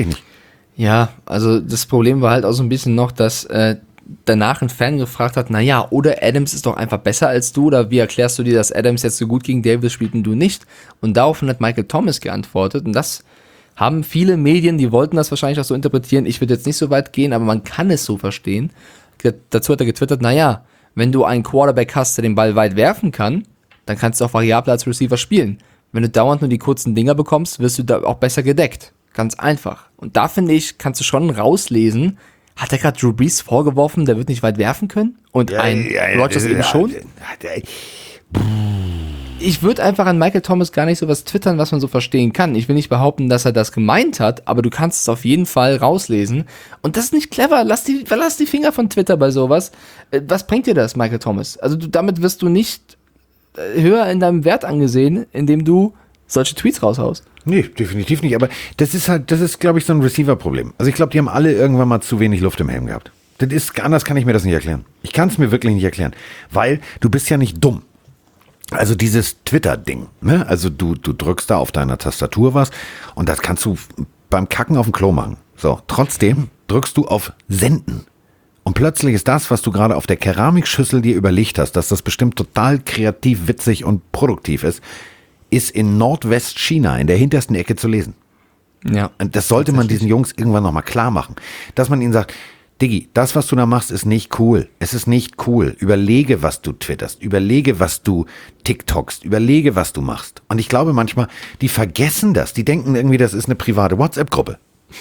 Ja, also das Problem war halt auch so ein bisschen noch, dass danach ein Fan gefragt hat, naja, oder Adams ist doch einfach besser als du, oder wie erklärst du dir, dass Adams jetzt so gut gegen Davis spielt und du nicht? Und daraufhin hat Michael Thomas geantwortet und das haben viele Medien, die wollten das wahrscheinlich auch so interpretieren, ich würde jetzt nicht so weit gehen, aber man kann es so verstehen. Dazu hat er getwittert, naja, wenn du einen Quarterback hast, der den Ball weit werfen kann, dann kannst du auch variabel als Receiver spielen. Wenn du dauernd nur die kurzen Dinger bekommst, wirst du da auch besser gedeckt. Ganz einfach. Und da finde ich, kannst du schon rauslesen, hat er gerade Drew Brees vorgeworfen, der wird nicht weit werfen können? Und Rodgers eben schon? Ich würde einfach an Michael Thomas gar nicht so was twittern, was man so verstehen kann. Ich will nicht behaupten, dass er das gemeint hat, aber du kannst es auf jeden Fall rauslesen. Und das ist nicht clever. Lass die Finger von Twitter bei sowas. Was bringt dir das, Michael Thomas? Also damit wirst du nicht höher in deinem Wert angesehen, indem du solche Tweets raushaust.
Nee, definitiv nicht. Aber das ist, glaube ich, so ein Receiver-Problem. Also ich glaube, die haben alle irgendwann mal zu wenig Luft im Helm gehabt. Anders kann ich mir das nicht erklären. Ich kann es mir wirklich nicht erklären. Weil du bist ja nicht dumm. Also dieses Twitter-Ding, ne? Also du drückst da auf deiner Tastatur was und das kannst du beim Kacken auf dem Klo machen. So, trotzdem drückst du auf Senden. Und plötzlich ist das, was du gerade auf der Keramikschüssel dir überlegt hast, dass das bestimmt total kreativ, witzig und produktiv ist in Nordwestchina in der hintersten Ecke zu lesen.
Ja.
Und das sollte man diesen Jungs irgendwann nochmal klar machen. Dass man ihnen sagt, Diggi, das, was du da machst, ist nicht cool. Es ist nicht cool. Überlege, was du twitterst. Überlege, was du TikTokst. Überlege, was du machst. Und ich glaube manchmal, die vergessen das. Die denken irgendwie, das ist eine private WhatsApp-Gruppe.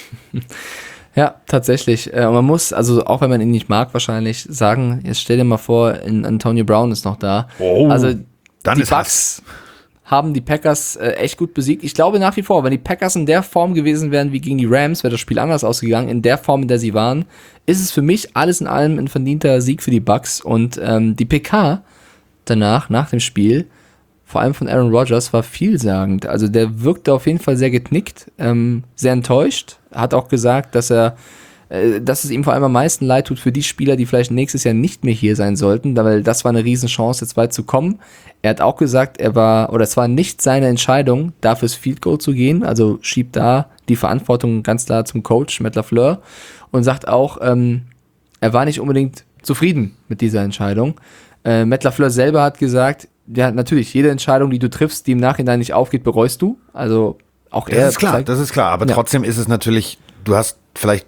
Ja, tatsächlich. Und man muss, also auch wenn man ihn nicht mag, wahrscheinlich sagen, jetzt stell dir mal vor, Antonio Brown ist noch da.
Oh,
also
dann
die
ist
Bucks haben die Packers echt gut besiegt. Ich glaube nach wie vor, wenn die Packers in der Form gewesen wären wie gegen die Rams, wäre das Spiel anders ausgegangen. In der Form, in der sie waren, ist es für mich alles in allem ein verdienter Sieg für die Bucks. Und die PK danach, nach dem Spiel, vor allem von Aaron Rodgers, war vielsagend. Also der wirkte auf jeden Fall sehr geknickt, sehr enttäuscht. Hat auch gesagt, dass es ihm vor allem am meisten leid tut für die Spieler, die vielleicht nächstes Jahr nicht mehr hier sein sollten, weil das war eine Riesenchance, jetzt weit zu kommen. Er hat auch gesagt, es war nicht seine Entscheidung, da fürs Field Goal zu gehen, also schiebt da die Verantwortung ganz klar zum Coach Matt LaFleur und sagt auch, er war nicht unbedingt zufrieden mit dieser Entscheidung. Matt LaFleur selber hat gesagt, ja, natürlich, jede Entscheidung, die du triffst, die im Nachhinein nicht aufgeht, bereust du. Also auch er.
Das ist klar, aber trotzdem ist es natürlich, du hast vielleicht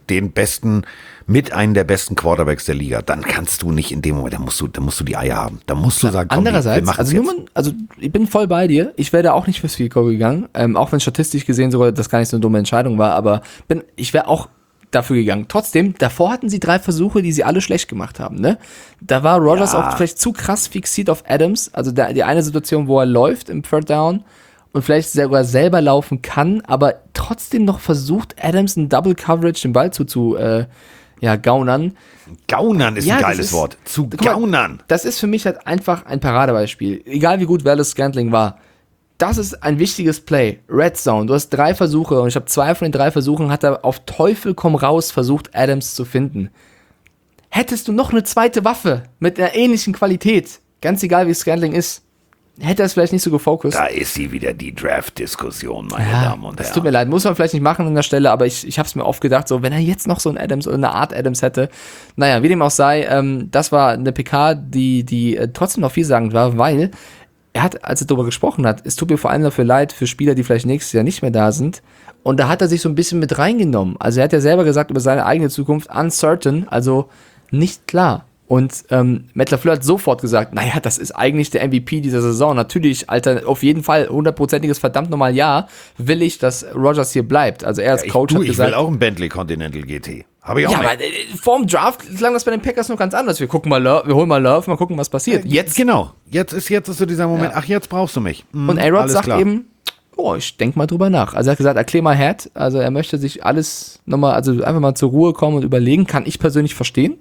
einen der besten Quarterbacks der Liga, dann kannst du nicht in dem Moment, da musst du die Eier haben. Da musst du sagen, komm,
andererseits, also ich bin voll bei dir, ich wäre da auch nicht fürs Field Goal gegangen, auch wenn statistisch gesehen sogar das gar nicht so eine dumme Entscheidung war, aber ich wäre auch dafür gegangen. Trotzdem, davor hatten sie 3 Versuche, die sie alle schlecht gemacht haben, ne? Da war Rodgers auch vielleicht zu krass fixiert auf Adams, also die eine Situation, wo er läuft im Third Down und vielleicht sogar selber laufen kann, aber trotzdem noch versucht, Adams in Double Coverage den Ball gaunern.
Gaunern ist ein geiles Wort. Gaunern.
Das ist für mich halt einfach ein Paradebeispiel. Egal wie gut Valdes Scantling war. Das ist ein wichtiges Play. Red Zone. Du hast 3 Versuche und ich habe 2 von den 3 Versuchen hat er auf Teufel komm raus versucht, Adams zu finden. Hättest du noch eine zweite Waffe mit einer ähnlichen Qualität, ganz egal wie Scantling ist, hätte er es vielleicht nicht so gefokust.
Da ist sie wieder, die Draft-Diskussion, meine Damen und Herren.
Es tut mir leid, muss man vielleicht nicht machen an der Stelle, aber ich habe es mir oft gedacht, so wenn er jetzt noch so einen Adams oder eine Art Adams hätte, naja, wie dem auch sei, das war eine PK, die trotzdem noch vielsagend war, weil er hat, als er darüber gesprochen hat, es tut mir vor allem dafür leid für Spieler, die vielleicht nächstes Jahr nicht mehr da sind, und da hat er sich so ein bisschen mit reingenommen. Also er hat ja selber gesagt über seine eigene Zukunft, uncertain, also nicht klar. Und Matt LaFleur hat sofort gesagt, naja, das ist eigentlich der MVP dieser Saison. Natürlich, Alter, auf jeden Fall 100%iges verdammt nochmal ja, will ich, dass Rodgers hier bleibt. Also er als Coach hat gesagt...
Ich will auch einen Bentley Continental GT. Habe ich auch.
Ja, aber vorm Draft klang das bei den Packers noch ganz anders. Wir holen mal Love, mal gucken, was passiert.
Jetzt genau. Jetzt ist so dieser Moment, ach, jetzt brauchst du mich.
Und A-Rod sagt eben, ich denke mal drüber nach. Also er hat gesagt, erklär mal Head. Also er möchte sich alles nochmal, also einfach mal zur Ruhe kommen und überlegen. Kann ich persönlich verstehen.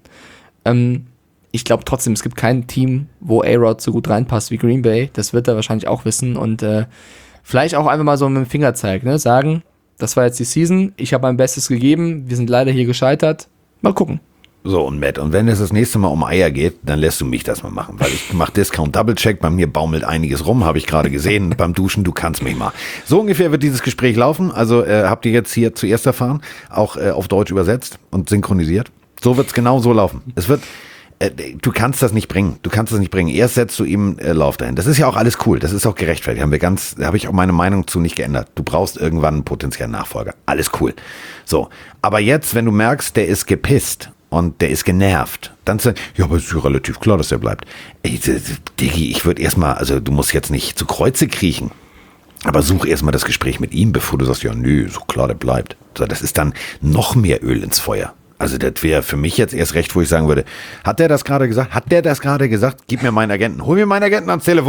Ich glaube trotzdem, es gibt kein Team, wo A-Rod so gut reinpasst wie Green Bay. Das wird er wahrscheinlich auch wissen. Und vielleicht auch einfach mal so mit dem Fingerzeig, ne? Sagen, das war jetzt die Season, ich habe mein Bestes gegeben, wir sind leider hier gescheitert. Mal gucken.
So, und Matt, und wenn es das nächste Mal um Eier geht, dann lässt du mich das mal machen, weil ich mache Discount Double Check, bei mir baumelt einiges rum, habe ich gerade gesehen beim Duschen, du kannst mich mal. So ungefähr wird dieses Gespräch laufen, also habt ihr jetzt hier zuerst erfahren, auch auf Deutsch übersetzt und synchronisiert. So wird es genau so laufen. Es wird... Du kannst das nicht bringen. Erst setzt du ihm Lauf dahin. Das ist ja auch alles cool. Das ist auch gerechtfertigt. Da habe ich auch meine Meinung zu nicht geändert. Du brauchst irgendwann einen potenziellen Nachfolger. Alles cool. So. Aber jetzt, wenn du merkst, der ist gepisst und der ist genervt, dann sagst du, ja, aber es ist ja relativ klar, dass er bleibt. Ey, Diggi, ich würde erstmal, also du musst jetzt nicht zu Kreuze kriechen, aber such erstmal das Gespräch mit ihm, bevor du sagst, ja, nö, so klar, der bleibt. So, das ist dann noch mehr Öl ins Feuer. Also das wäre für mich jetzt erst recht, wo ich sagen würde, hat der das gerade gesagt? Gib mir meinen Agenten. Hol mir meinen Agenten ans Telefon.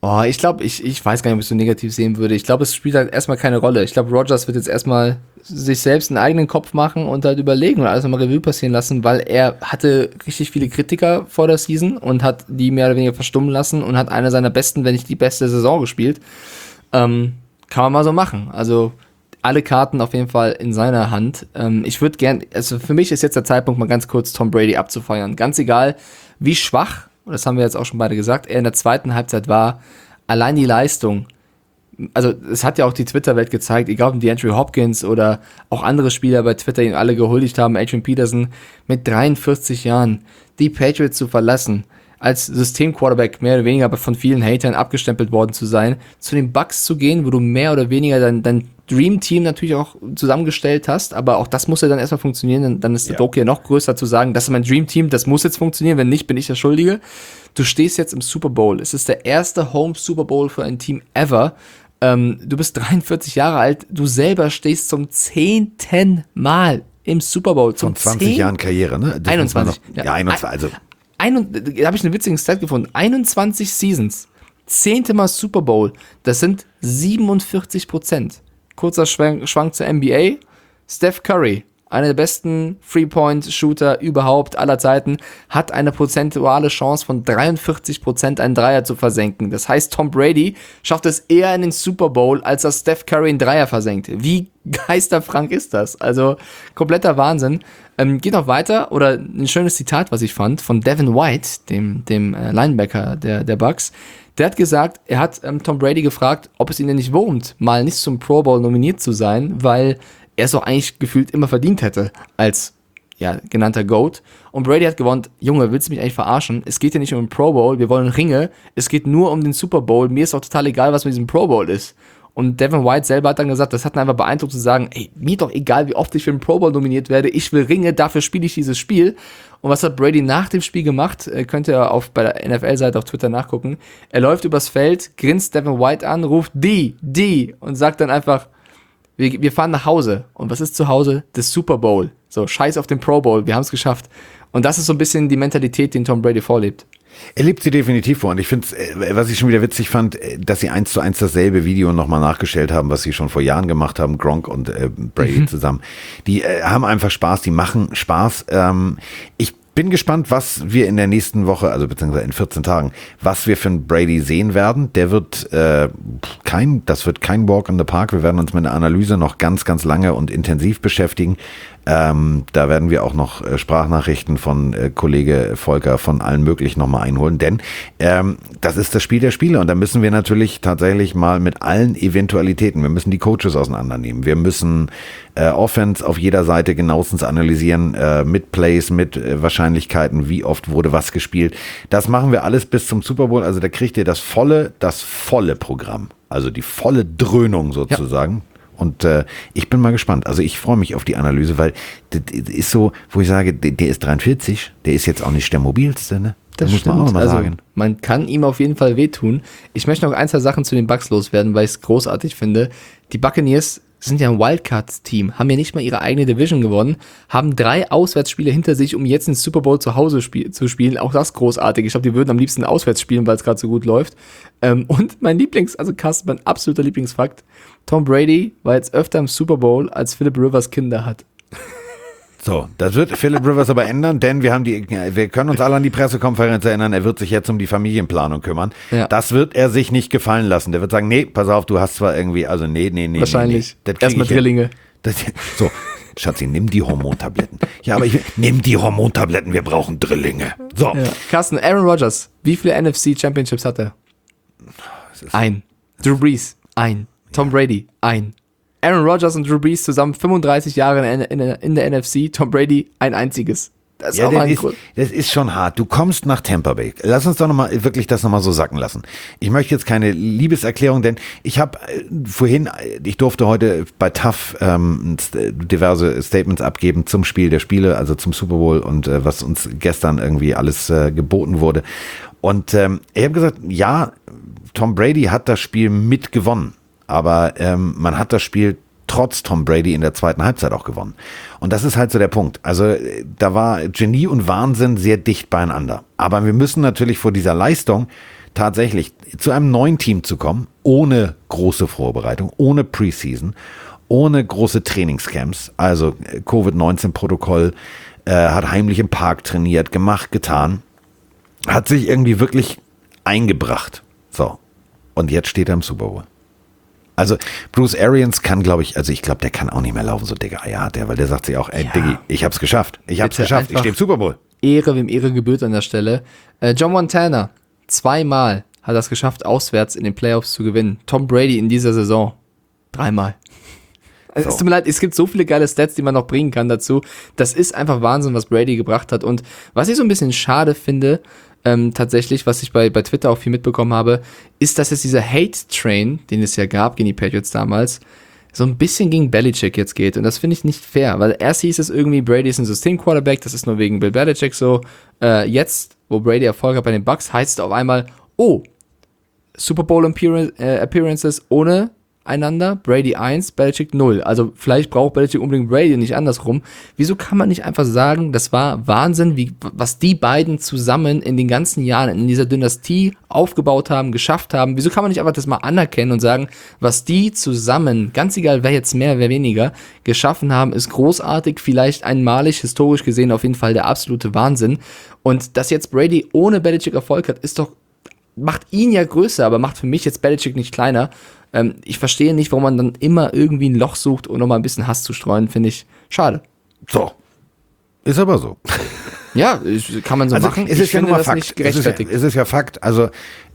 Oh, ich glaube, ich weiß gar nicht, ob ich es so negativ sehen würde. Ich glaube, es spielt halt erstmal keine Rolle. Ich glaube, Rodgers wird jetzt erstmal sich selbst einen eigenen Kopf machen und halt überlegen und alles nochmal Revue passieren lassen, weil er hatte richtig viele Kritiker vor der Season und hat die mehr oder weniger verstummen lassen und hat eine seiner besten, wenn nicht die beste Saison gespielt. Kann man mal so machen. Also alle Karten auf jeden Fall in seiner Hand. Ich würde gern, also für mich ist jetzt der Zeitpunkt, mal ganz kurz Tom Brady abzufeiern. Ganz egal, wie schwach, und das haben wir jetzt auch schon beide gesagt, er in der zweiten Halbzeit war, allein die Leistung, also es hat ja auch die Twitter-Welt gezeigt, egal ob die Andrew Hopkins oder auch andere Spieler bei Twitter ihn alle gehuldigt haben, Adrian Peterson mit 43 Jahren die Patriots zu verlassen, als System-Quarterback mehr oder weniger von vielen Hatern abgestempelt worden zu sein, zu den Bucks zu gehen, wo du mehr oder weniger dein Dream-Team natürlich auch zusammengestellt hast, aber auch das muss ja dann erstmal funktionieren, dann ist der Druck ja noch größer zu sagen, das ist mein Dream-Team, das muss jetzt funktionieren, wenn nicht, bin ich der Schuldige. Du stehst jetzt im Super Bowl, es ist der erste Home-Super Bowl für ein Team ever, du bist 43 Jahre alt, du selber stehst zum 10. Mal im Super Bowl.
Von 20 Jahren Karriere, ne? Das
21.
Ja, 21, also.
Da habe ich einen witzigen Stat gefunden. 21 Seasons, 10. Mal Super Bowl, das sind 47%. Kurzer Schwank zur NBA. Steph Curry, einer der besten Three-Point-Shooter überhaupt aller Zeiten, hat eine prozentuale Chance von 43%, einen Dreier zu versenken. Das heißt, Tom Brady schafft es eher in den Super Bowl, als dass Steph Curry einen Dreier versenkt. Wie geisterkrank ist das? Also kompletter Wahnsinn. Geht noch weiter, oder ein schönes Zitat, was ich fand, von Devin White, dem Linebacker der Bucks. Der hat gesagt, er hat Tom Brady gefragt, ob es ihn denn nicht wurmt, mal nicht zum Pro Bowl nominiert zu sein, weil er es doch eigentlich gefühlt immer verdient hätte als genannter GOAT. Und Brady hat gewonnen, Junge, willst du mich eigentlich verarschen? Es geht ja nicht um den Pro Bowl, wir wollen Ringe, es geht nur um den Super Bowl, mir ist auch total egal, was mit diesem Pro Bowl ist. Und Devin White selber hat dann gesagt, das hat ihn einfach beeindruckt zu sagen, ey, mir doch egal, wie oft ich für den Pro Bowl nominiert werde, ich will Ringe, dafür spiele ich dieses Spiel. Und was hat Brady nach dem Spiel gemacht? Könnt ihr bei der NFL-Seite auf Twitter nachgucken. Er läuft übers Feld, grinst Devin White an, ruft die und sagt dann einfach, wir fahren nach Hause. Und was ist zu Hause? Das Super Bowl. So, scheiß auf den Pro Bowl, wir haben es geschafft. Und das ist so ein bisschen die Mentalität, die Tom Brady vorlebt.
Er lebt sie definitiv vor. Und ich finde, was ich schon wieder witzig fand, dass sie 1:1 dasselbe Video nochmal nachgestellt haben, was sie schon vor Jahren gemacht haben, Gronk und Brady zusammen. Die haben einfach Spaß, die machen Spaß. Ich bin gespannt, was wir in der nächsten Woche, also beziehungsweise in 14 Tagen, was wir für einen Brady sehen werden. Der wird das wird kein Walk in the Park. Wir werden uns mit einer Analyse noch ganz, ganz lange und intensiv beschäftigen. Da werden wir auch noch Sprachnachrichten von Kollege Volker von allen möglichen nochmal einholen, denn das ist das Spiel der Spiele und da müssen wir natürlich tatsächlich mal mit allen Eventualitäten, wir müssen die Coaches auseinandernehmen, wir müssen Offense auf jeder Seite genauestens analysieren, mit Plays, mit Wahrscheinlichkeiten, wie oft wurde was gespielt. Das machen wir alles bis zum Super Bowl, also da kriegt ihr das volle Programm, also die volle Dröhnung sozusagen. Ja. Und ich bin mal gespannt. Also ich freue mich auf die Analyse, weil das ist so, wo ich sage, der ist 43, der ist jetzt auch nicht der mobilste, ne?
Das
muss
stimmt.
man auch mal sagen.
Man kann ihm auf jeden Fall wehtun. Ich möchte noch 2 Sachen zu den Bucks loswerden, weil ich es großartig finde. Die Buccaneers sind ja ein Wildcard-Team, haben ja nicht mal ihre eigene Division gewonnen, haben 3 Auswärtsspiele hinter sich, um jetzt ins Super Bowl zu Hause zu spielen. Auch das großartig. Ich glaube, die würden am liebsten auswärts spielen, weil es gerade so gut läuft. Und mein Carsten, mein absoluter Lieblingsfakt, Tom Brady war jetzt öfter im Super Bowl, als Philip Rivers Kinder hat.
So, das wird Philip Rivers aber ändern, denn wir können uns alle an die Pressekonferenz erinnern, er wird sich jetzt um die Familienplanung kümmern. Ja. Das wird er sich nicht gefallen lassen. Der wird sagen, nee, pass auf, du hast zwar irgendwie, also nee.
Wahrscheinlich. Erstmal Drillinge.
So, Schatzi, nimm die Hormontabletten. Ja, aber nimm die Hormontabletten, wir brauchen Drillinge. So. Ja.
Carsten, Aaron Rodgers, wie viele NFC Championships hat er? Ein. Drew Brees, ein. Tom Brady, ein. Aaron Rodgers und Drew Brees zusammen 35 Jahre in der NFC, Tom Brady ein einziges. Das ist schon hart. Du kommst nach Tampa Bay. Lass uns doch wirklich das nochmal so sacken lassen. Ich möchte jetzt keine Liebeserklärung, denn ich habe ich durfte heute bei TAF diverse Statements abgeben zum Spiel der Spiele, also zum Super Bowl und was uns gestern irgendwie alles geboten wurde. Und ich habe gesagt, ja, Tom Brady hat das Spiel mitgewonnen. Aber man hat das Spiel trotz Tom Brady in der zweiten Halbzeit auch gewonnen. Und das ist halt so der Punkt. Also da war Genie und Wahnsinn sehr dicht beieinander. Aber wir müssen natürlich vor dieser Leistung
tatsächlich zu einem neuen Team zu kommen, ohne große Vorbereitung, ohne Preseason, ohne große Trainingscamps, also Covid-19-Protokoll, hat heimlich im Park trainiert, gemacht, getan, hat sich irgendwie wirklich eingebracht. So, und jetzt steht er im Super Bowl. Also Bruce Arians kann, glaube ich, ich glaube, der kann auch nicht mehr laufen, so dicke Eier hat der, weil der sagt sich auch, ey, Diggi, ich hab's geschafft, ich stehe im Super Bowl.
Ehre, wem Ehre gebührt an der Stelle. John Montana, 2-mal hat er es geschafft, auswärts in den Playoffs zu gewinnen. Tom Brady in dieser Saison 3-mal. Also, es tut mir leid, es gibt so viele geile Stats, die man noch bringen kann dazu. Das ist einfach Wahnsinn, was Brady gebracht hat. Und was ich so ein bisschen schade finde, tatsächlich, was ich bei Twitter auch viel mitbekommen habe, ist, dass jetzt dieser Hate-Train, den es ja gab gegen die Patriots damals, so ein bisschen gegen Belichick jetzt geht. Und das finde ich nicht fair, weil erst hieß es irgendwie, Brady ist ein System-Quarterback, das ist nur wegen Bill Belichick so. Jetzt, wo Brady Erfolg hat bei den Bucks, heißt es auf einmal, Super Bowl Appearances ohne einander, Brady 1, Belichick 0. Also vielleicht braucht Belichick unbedingt Brady, nicht andersrum. Wieso kann man nicht einfach sagen, das war Wahnsinn, was die beiden zusammen in den ganzen Jahren in dieser Dynastie aufgebaut haben, geschafft haben. Wieso kann man nicht einfach das mal anerkennen und sagen, was die zusammen, ganz egal wer jetzt mehr, wer weniger, geschaffen haben, ist großartig, vielleicht einmalig, historisch gesehen auf jeden Fall der absolute Wahnsinn. Und dass jetzt Brady ohne Belichick Erfolg hat, macht ihn ja größer, aber macht für mich jetzt Belichick nicht kleiner. Ich verstehe nicht, warum man dann immer irgendwie ein Loch sucht, um nochmal ein bisschen Hass zu streuen, finde ich schade.
So. Ist aber so.
Ja, kann man so machen.
Ich finde das Fakt.
Nicht gerechtfertigt.
Es ist ja Fakt. Also,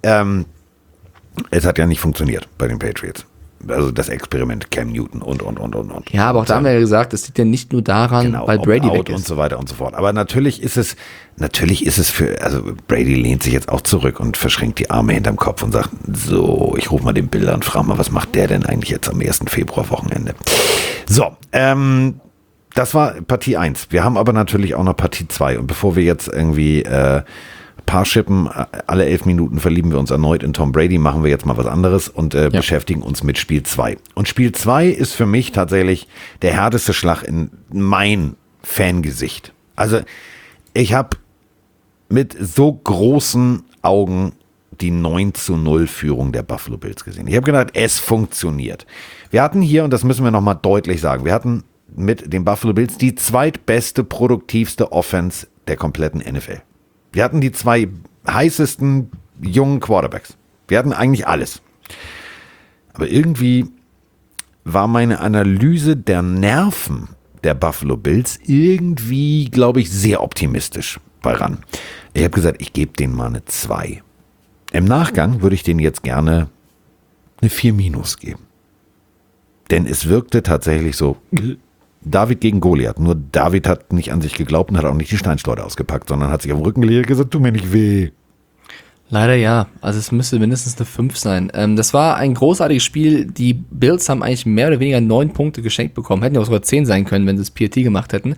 es hat ja nicht funktioniert bei den Patriots. Also das Experiment Cam Newton und.
Ja, aber auch da haben wir ja gesagt, das liegt ja nicht nur daran, weil Brady weg ist.
Und so weiter und so fort. Aber natürlich ist es Brady lehnt sich jetzt auch zurück und verschränkt die Arme hinterm Kopf und sagt, so, ich rufe mal den Bilder und frage mal, was macht der denn eigentlich jetzt am 1. Februar-Wochenende? So, das war Partie 1. Wir haben aber natürlich auch noch Partie 2. Und bevor wir jetzt irgendwie Paarschippen, alle 11 Minuten verlieben wir uns erneut in Tom Brady, machen wir jetzt mal was anderes und beschäftigen uns mit Spiel 2. Und Spiel 2 ist für mich tatsächlich der härteste Schlag in mein Fangesicht. Also ich habe mit so großen Augen die 9-0 Führung der Buffalo Bills gesehen. Ich habe gedacht, es funktioniert. Wir hatten hier, und das müssen wir nochmal deutlich sagen, wir hatten mit den Buffalo Bills die zweitbeste, produktivste Offense der kompletten NFL. Wir hatten die zwei heißesten jungen Quarterbacks. Wir hatten eigentlich alles. Aber irgendwie war meine Analyse der Nerven der Buffalo Bills irgendwie, glaube ich, sehr optimistisch bei ran. Ich habe gesagt, ich gebe denen mal eine 2. Im Nachgang würde ich denen jetzt gerne eine 4- geben. Denn es wirkte tatsächlich so, David gegen Goliath. Nur David hat nicht an sich geglaubt und hat auch nicht die Steinschleuder ausgepackt, sondern hat sich auf den Rücken gelegt und gesagt, tu mir nicht weh.
Leider ja. Also es müsste mindestens eine 5 sein. Das war ein großartiges Spiel. Die Bills haben eigentlich mehr oder weniger 9 Punkte geschenkt bekommen. Hätten ja auch sogar 10 sein können, wenn sie das PAT gemacht hätten.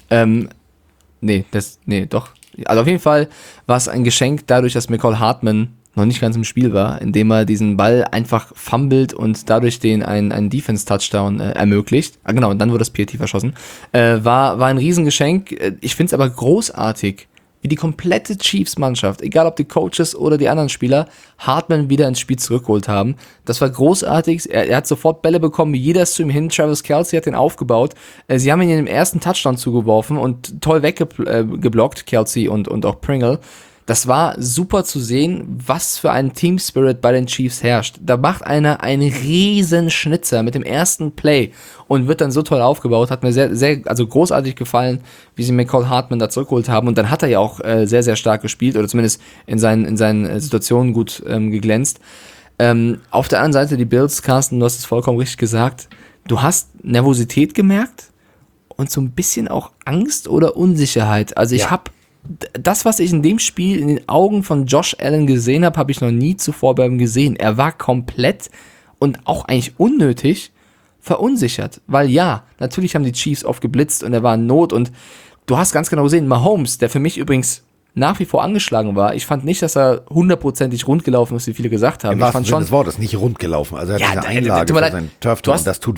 Doch. Also auf jeden Fall war es ein Geschenk dadurch, dass Mecole Hardman noch nicht ganz im Spiel war, indem er diesen Ball einfach fummelt und dadurch den einen Defense-Touchdown ermöglicht. Genau, und dann wurde das PAT verschossen. War ein Riesengeschenk. Ich finde es aber großartig, wie die komplette Chiefs-Mannschaft, egal ob die Coaches oder die anderen Spieler, Hardman wieder ins Spiel zurückgeholt haben. Das war großartig. Er hat sofort Bälle bekommen, wie jeder ist zu ihm hin. Travis Kelce hat den aufgebaut. Sie haben ihn in dem ersten Touchdown zugeworfen und toll weggeblockt, Kelce und auch Pringle. Das war super zu sehen, was für ein Team-Spirit bei den Chiefs herrscht. Da macht einer einen riesen Schnitzer mit dem ersten Play und wird dann so toll aufgebaut. Hat mir sehr, sehr, also großartig gefallen, wie sie Mecole Hardman da zurückgeholt haben. Und dann hat er ja auch sehr, sehr stark gespielt oder zumindest in seinen Situationen gut geglänzt. Auf der anderen Seite die Bills, Carsten, du hast es vollkommen richtig gesagt. Du hast Nervosität gemerkt und so ein bisschen auch Angst oder Unsicherheit. Also ich habe das, was ich in dem Spiel in den Augen von Josh Allen gesehen habe, habe ich noch nie zuvor bei ihm gesehen. Er war komplett und auch eigentlich unnötig verunsichert. Weil ja, natürlich haben die Chiefs oft geblitzt und er war in Not. Und du hast ganz genau gesehen, Mahomes, der für mich übrigens nach wie vor angeschlagen war. Ich fand nicht, dass er 100%ig rund gelaufen ist, wie viele gesagt haben.
Im wahrsten Sinne des Wortes, nicht rund gelaufen. Also er hat eine Einlage für seinen Turf und das tut weh.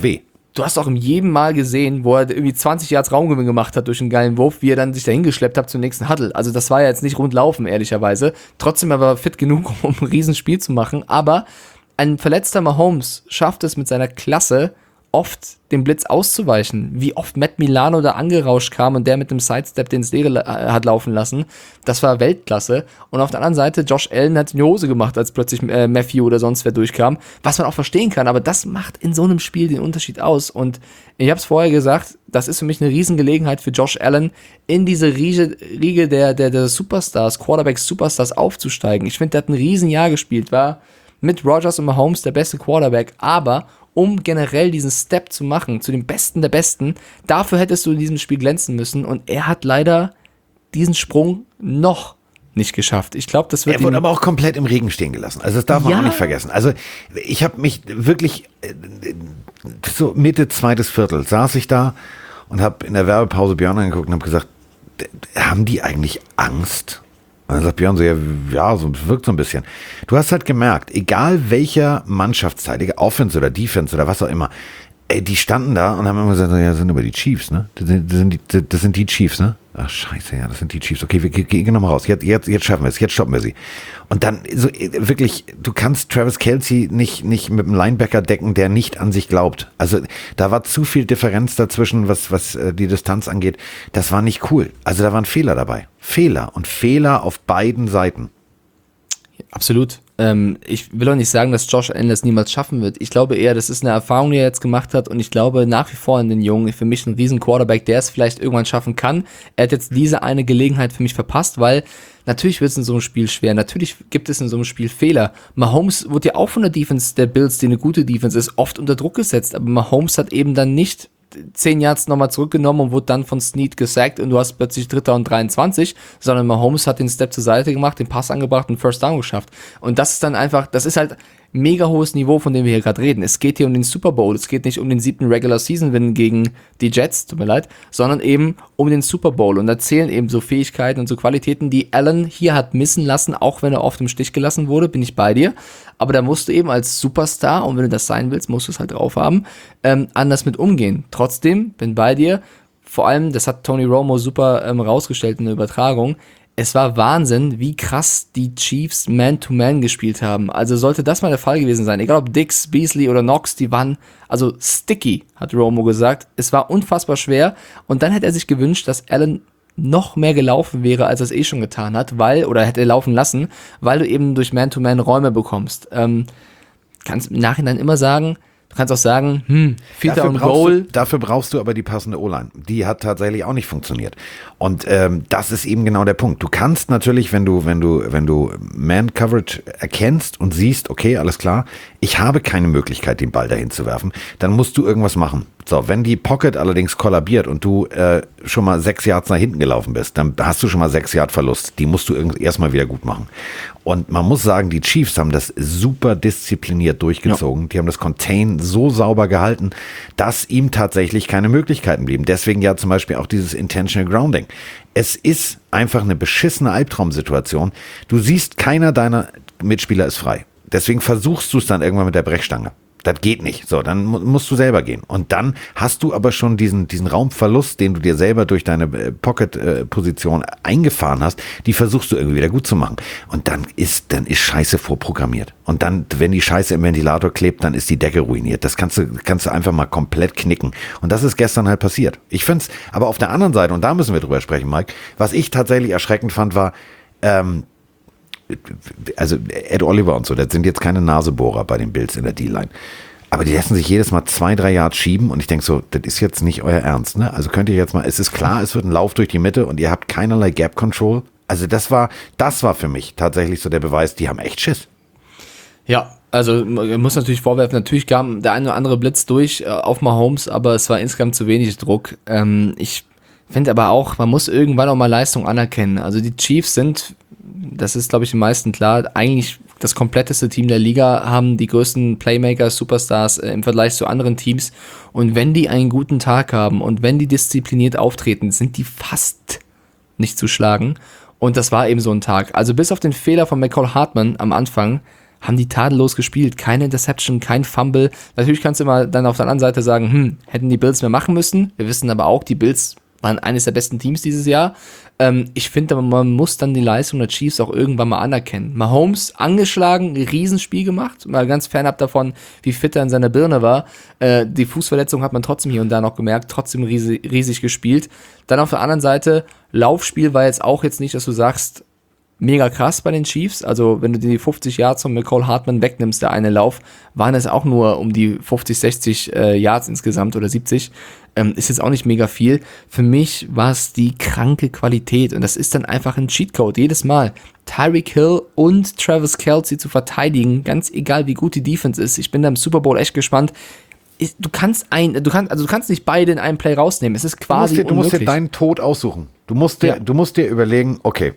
du hast auch in jedem Mal gesehen, wo er irgendwie 20 Yards Raumgewinn gemacht hat durch einen geilen Wurf, wie er dann sich dahin geschleppt hat zum nächsten Huddle. Also das war ja jetzt nicht rundlaufen, ehrlicherweise. Trotzdem aber fit genug, um ein Riesenspiel zu machen. Aber ein verletzter Mahomes schafft es mit seiner Klasse, oft dem Blitz auszuweichen. Wie oft Matt Milano da angerauscht kam und der mit dem Sidestep den ins Leere hat laufen lassen, das war Weltklasse. Und auf der anderen Seite, Josh Allen hat in die Hose gemacht, als plötzlich Matthew oder sonst wer durchkam, was man auch verstehen kann, aber das macht in so einem Spiel den Unterschied aus. Und ich habe es vorher gesagt, das ist für mich eine Riesengelegenheit für Josh Allen, in diese Riege der Superstars, Quarterbacks-Superstars aufzusteigen. Ich finde, der hat ein Riesenjahr gespielt, war mit Rodgers und Mahomes der beste Quarterback, aber um generell diesen Step zu machen, zu dem Besten der Besten, dafür hättest du in diesem Spiel glänzen müssen und er hat leider diesen Sprung noch nicht geschafft. Ich glaube, das wird
er wurde aber auch komplett im Regen stehen gelassen. Also das darf man
Ja.
auch nicht vergessen. Also ich habe mich wirklich so Mitte zweites Viertel saß ich da und habe in der Werbepause Björn angeguckt und habe gesagt, haben die eigentlich Angst? Und dann sagt Björn so, ja, so wirkt so ein bisschen. Du hast halt gemerkt, egal welcher Mannschaftsteil, Offense oder Defense oder was auch immer, die standen da und haben immer gesagt, ja, das sind aber die Chiefs, ne? Das sind die Chiefs, ne? Ach, scheiße, ja, das sind die Chiefs. Okay, wir gehen nochmal raus. Jetzt schaffen wir es, jetzt stoppen wir sie. Und dann, so wirklich, du kannst Travis Kelce nicht mit einem Linebacker decken, der nicht an sich glaubt. Also, da war zu viel Differenz dazwischen, was die Distanz angeht. Das war nicht cool. Also, da waren Fehler dabei. Fehler auf beiden Seiten.
Absolut. Ich will auch nicht sagen, dass Josh Allen das niemals schaffen wird. Ich glaube eher, das ist eine Erfahrung, die er jetzt gemacht hat und ich glaube nach wie vor an den Jungen, für mich ein riesen Quarterback, der es vielleicht irgendwann schaffen kann. Er hat jetzt diese eine Gelegenheit für mich verpasst, weil natürlich wird es in so einem Spiel schwer, natürlich gibt es in so einem Spiel Fehler. Mahomes wurde ja auch von der Defense der Bills, die eine gute Defense ist, oft unter Druck gesetzt, aber Mahomes hat eben dann nicht 10 Yards nochmal zurückgenommen und wurde dann von Snead gesackt und du hast plötzlich 3. und 23, sondern Mahomes hat den Step zur Seite gemacht, den Pass angebracht und First Down geschafft. Und das ist dann einfach, das ist halt mega hohes Niveau, von dem wir hier gerade reden. Es geht hier um den Super Bowl, es geht nicht um den 7. Regular Season Win gegen die Jets, tut mir leid, sondern eben um den Super Bowl und da zählen eben so Fähigkeiten und so Qualitäten, die Allen hier hat missen lassen, auch wenn er oft im Stich gelassen wurde, bin ich bei dir, aber da musst du eben als Superstar, und wenn du das sein willst, musst du es halt drauf haben, anders mit umgehen. Trotzdem, bin bei dir, vor allem, das hat Tony Romo super rausgestellt in der Übertragung, es war Wahnsinn, wie krass die Chiefs Man-to-Man gespielt haben. Also sollte das mal der Fall gewesen sein. Egal ob Dix, Beasley oder Knox, die waren also sticky, hat Romo gesagt. Es war unfassbar schwer. Und dann hätte er sich gewünscht, dass Allen noch mehr gelaufen wäre, als er es schon getan hat, oder hätte laufen lassen, weil du eben durch Man-to-Man Räume bekommst. Kannst im Nachhinein immer sagen, du kannst auch sagen, Vierter und Goal.
Dafür brauchst du aber die passende O-Line. Die hat tatsächlich auch nicht funktioniert. Und das ist eben genau der Punkt. Du kannst natürlich, wenn du Man-Coverage erkennst und siehst, okay, alles klar, ich habe keine Möglichkeit, den Ball dahin zu werfen, dann musst du irgendwas machen. So, wenn die Pocket allerdings kollabiert und du schon mal 6 Yards nach hinten gelaufen bist, dann hast du schon mal 6 Yard Verlust. Die musst du erstmal wieder gut machen. Und man muss sagen, die Chiefs haben das super diszipliniert durchgezogen. Ja. Die haben das Contain so sauber gehalten, dass ihm tatsächlich keine Möglichkeiten blieben. Deswegen ja zum Beispiel auch dieses Intentional Grounding. Es ist einfach eine beschissene Albtraumsituation. Du siehst, keiner deiner Mitspieler ist frei. Deswegen versuchst du es dann irgendwann mit der Brechstange. Das geht nicht. So, dann musst du selber gehen. Und dann hast du aber schon diesen Raumverlust, den du dir selber durch deine Pocket-Position eingefahren hast, die versuchst du irgendwie wieder gut zu machen. Und dann ist Scheiße vorprogrammiert. Und dann, wenn die Scheiße im Ventilator klebt, dann ist die Decke ruiniert. Das kannst du einfach mal komplett knicken. Und das ist gestern halt passiert. Ich find's, aber auf der anderen Seite, und da müssen wir drüber sprechen, Mike, was ich tatsächlich erschreckend fand, war, also Ed Oliver und so, das sind jetzt keine Nasebohrer bei den Bills in der D-Line. Aber die lassen sich jedes Mal 2-3 Yards schieben und ich denke so, das ist jetzt nicht euer Ernst, ne? Also könnt ihr jetzt mal, es ist klar, es wird ein Lauf durch die Mitte und ihr habt keinerlei Gap Control. Also das war für mich tatsächlich so der Beweis, die haben echt Schiss.
Ja, also man muss natürlich vorwerfen, natürlich kam der eine oder andere Blitz durch auf Mahomes, aber es war insgesamt zu wenig Druck. Ich finde aber auch, man muss irgendwann auch mal Leistung anerkennen. Also die Chiefs sind, das ist glaube ich den meisten klar, eigentlich das kompletteste Team der Liga, haben die größten Playmakers, Superstars im Vergleich zu anderen Teams und wenn die einen guten Tag haben und wenn die diszipliniert auftreten, sind die fast nicht zu schlagen und das war eben so ein Tag. Also bis auf den Fehler von McCall Hartman am Anfang haben die tadellos gespielt. Keine Interception, kein Fumble. Natürlich kannst du immer dann auf der anderen Seite sagen, hätten die Bills mehr machen müssen. Wir wissen aber auch, die Bills waren eines der besten Teams dieses Jahr. Ich finde, man muss dann die Leistung der Chiefs auch irgendwann mal anerkennen. Mahomes angeschlagen, ein Riesenspiel gemacht, mal ganz fernab davon, wie fit er in seiner Birne war. Die Fußverletzung hat man trotzdem hier und da noch gemerkt, trotzdem riesig gespielt. Dann auf der anderen Seite, Laufspiel war jetzt nicht, dass du sagst, mega krass bei den Chiefs. Also wenn du die 50 Yards von McCall Hartman wegnimmst, der eine Lauf, waren es auch nur um die 50, 60 Yards insgesamt oder 70. Ist jetzt auch nicht mega viel. Für mich war es die kranke Qualität und das ist dann einfach ein Cheatcode. Jedes Mal Tyreek Hill und Travis Kelce zu verteidigen, ganz egal wie gut die Defense ist. Ich bin da im Super Bowl echt gespannt. Du kannst nicht beide in einem Play rausnehmen. Es ist quasi
du musst dir deinen Tod aussuchen. Du musst dir überlegen, okay,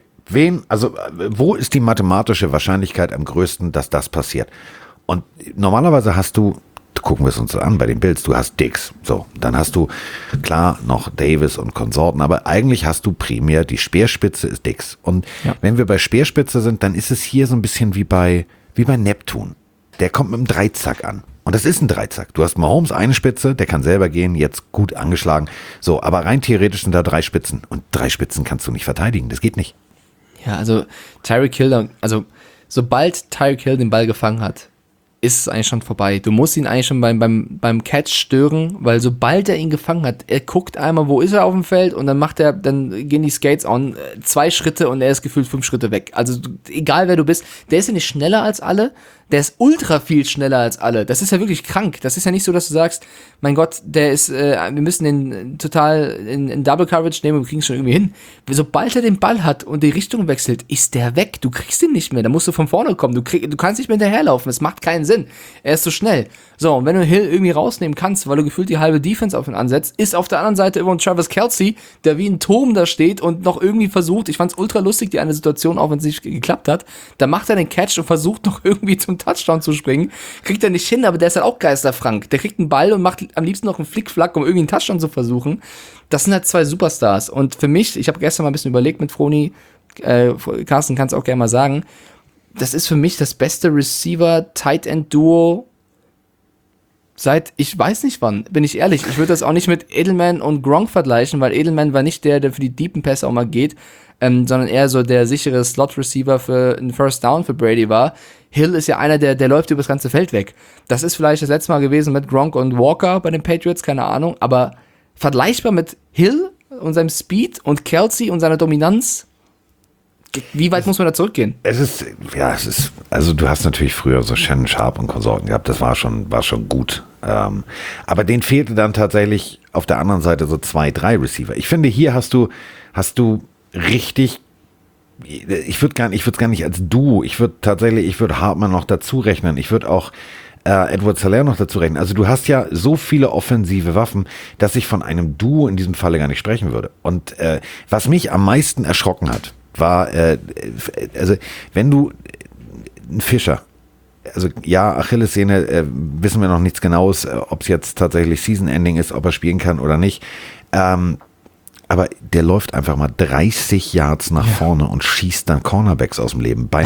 wo ist die mathematische Wahrscheinlichkeit am größten, dass das passiert? Und normalerweise hast du, gucken wir es uns an bei den Bills, du hast Diggs, so, dann hast du klar noch Davis und Konsorten, aber eigentlich hast du primär die Speerspitze ist Diggs. Und wenn wir bei Speerspitze sind, dann ist es hier so ein bisschen wie bei Neptun. Der kommt mit einem Dreizack an. Und das ist ein Dreizack. Du hast Mahomes eine Spitze, der kann selber gehen, jetzt gut angeschlagen. So, aber rein theoretisch sind da 3 Spitzen. Und 3 Spitzen kannst du nicht verteidigen, das geht nicht.
Ja, also Tyreek Hill, sobald Tyreek Hill den Ball gefangen hat, ist es eigentlich schon vorbei. Du musst ihn eigentlich schon beim Catch stören, weil sobald er ihn gefangen hat, er guckt einmal, wo ist er auf dem Feld und dann gehen die Skates on, 2 Schritte und er ist gefühlt 5 Schritte weg. Also egal wer du bist, der ist ja nicht schneller als alle, der ist ultra viel schneller als alle. Das ist ja wirklich krank. Das ist ja nicht so, dass du sagst, mein Gott, wir müssen den total in Double Coverage nehmen und wir kriegen es schon irgendwie hin. Sobald er den Ball hat und die Richtung wechselt, ist der weg. Du kriegst ihn nicht mehr. Da musst du von vorne kommen. Du kannst nicht mehr hinterherlaufen. Es macht keinen Sinn. Er ist so schnell. So, und wenn du Hill irgendwie rausnehmen kannst, weil du gefühlt die halbe Defense auf ihn ansetzt, ist auf der anderen Seite immer ein Travis Kelce, der wie ein Turm da steht und noch irgendwie versucht, ich fand's ultra lustig, die eine Situation, auch wenn es nicht geklappt hat, da macht er den Catch und versucht noch irgendwie zum Touchdown zu springen. Kriegt er nicht hin, aber der ist halt auch geisterfrank. Der kriegt einen Ball und macht am liebsten noch einen Flickflack, um irgendwie einen Touchdown zu versuchen. Das sind halt 2 Superstars. Und für mich, ich habe gestern mal ein bisschen überlegt mit Froni, Carsten kann es auch gerne mal sagen, das ist für mich das beste Receiver-Tight-End-Duo seit, ich weiß nicht wann, bin ich ehrlich. Ich würde das auch nicht mit Edelman und Gronk vergleichen, weil Edelman war nicht der für die deepen Pässe auch mal geht, sondern eher so der sichere Slot-Receiver für einen First Down für Brady war. Hill ist ja einer, der läuft über das ganze Feld weg. Das ist vielleicht das letzte Mal gewesen mit Gronk und Walker bei den Patriots, keine Ahnung, aber vergleichbar mit Hill und seinem Speed und Kelce und seiner Dominanz, wie weit muss man da zurückgehen?
Also du hast natürlich früher so Shannon Sharp und Konsorten gehabt, das war schon gut. Aber denen fehlte dann tatsächlich auf der anderen Seite so 2, 3 Receiver. Ich finde, hier hast du richtig, ich würde es gar nicht als Duo, ich würde Hartman noch dazu rechnen, ich würde auch Edwards-Helaire noch dazu rechnen. Also du hast ja so viele offensive Waffen, dass ich von einem Duo in diesem Falle gar nicht sprechen würde. Und was mich am meisten erschrocken hat, war, also wenn du ein Fischer, also ja, Achillessehne, wissen wir noch nichts Genaues, ob es jetzt tatsächlich Season-Ending ist, ob er spielen kann oder nicht, aber der läuft einfach mal 30 Yards nach vorne und schießt dann Cornerbacks aus dem Leben bei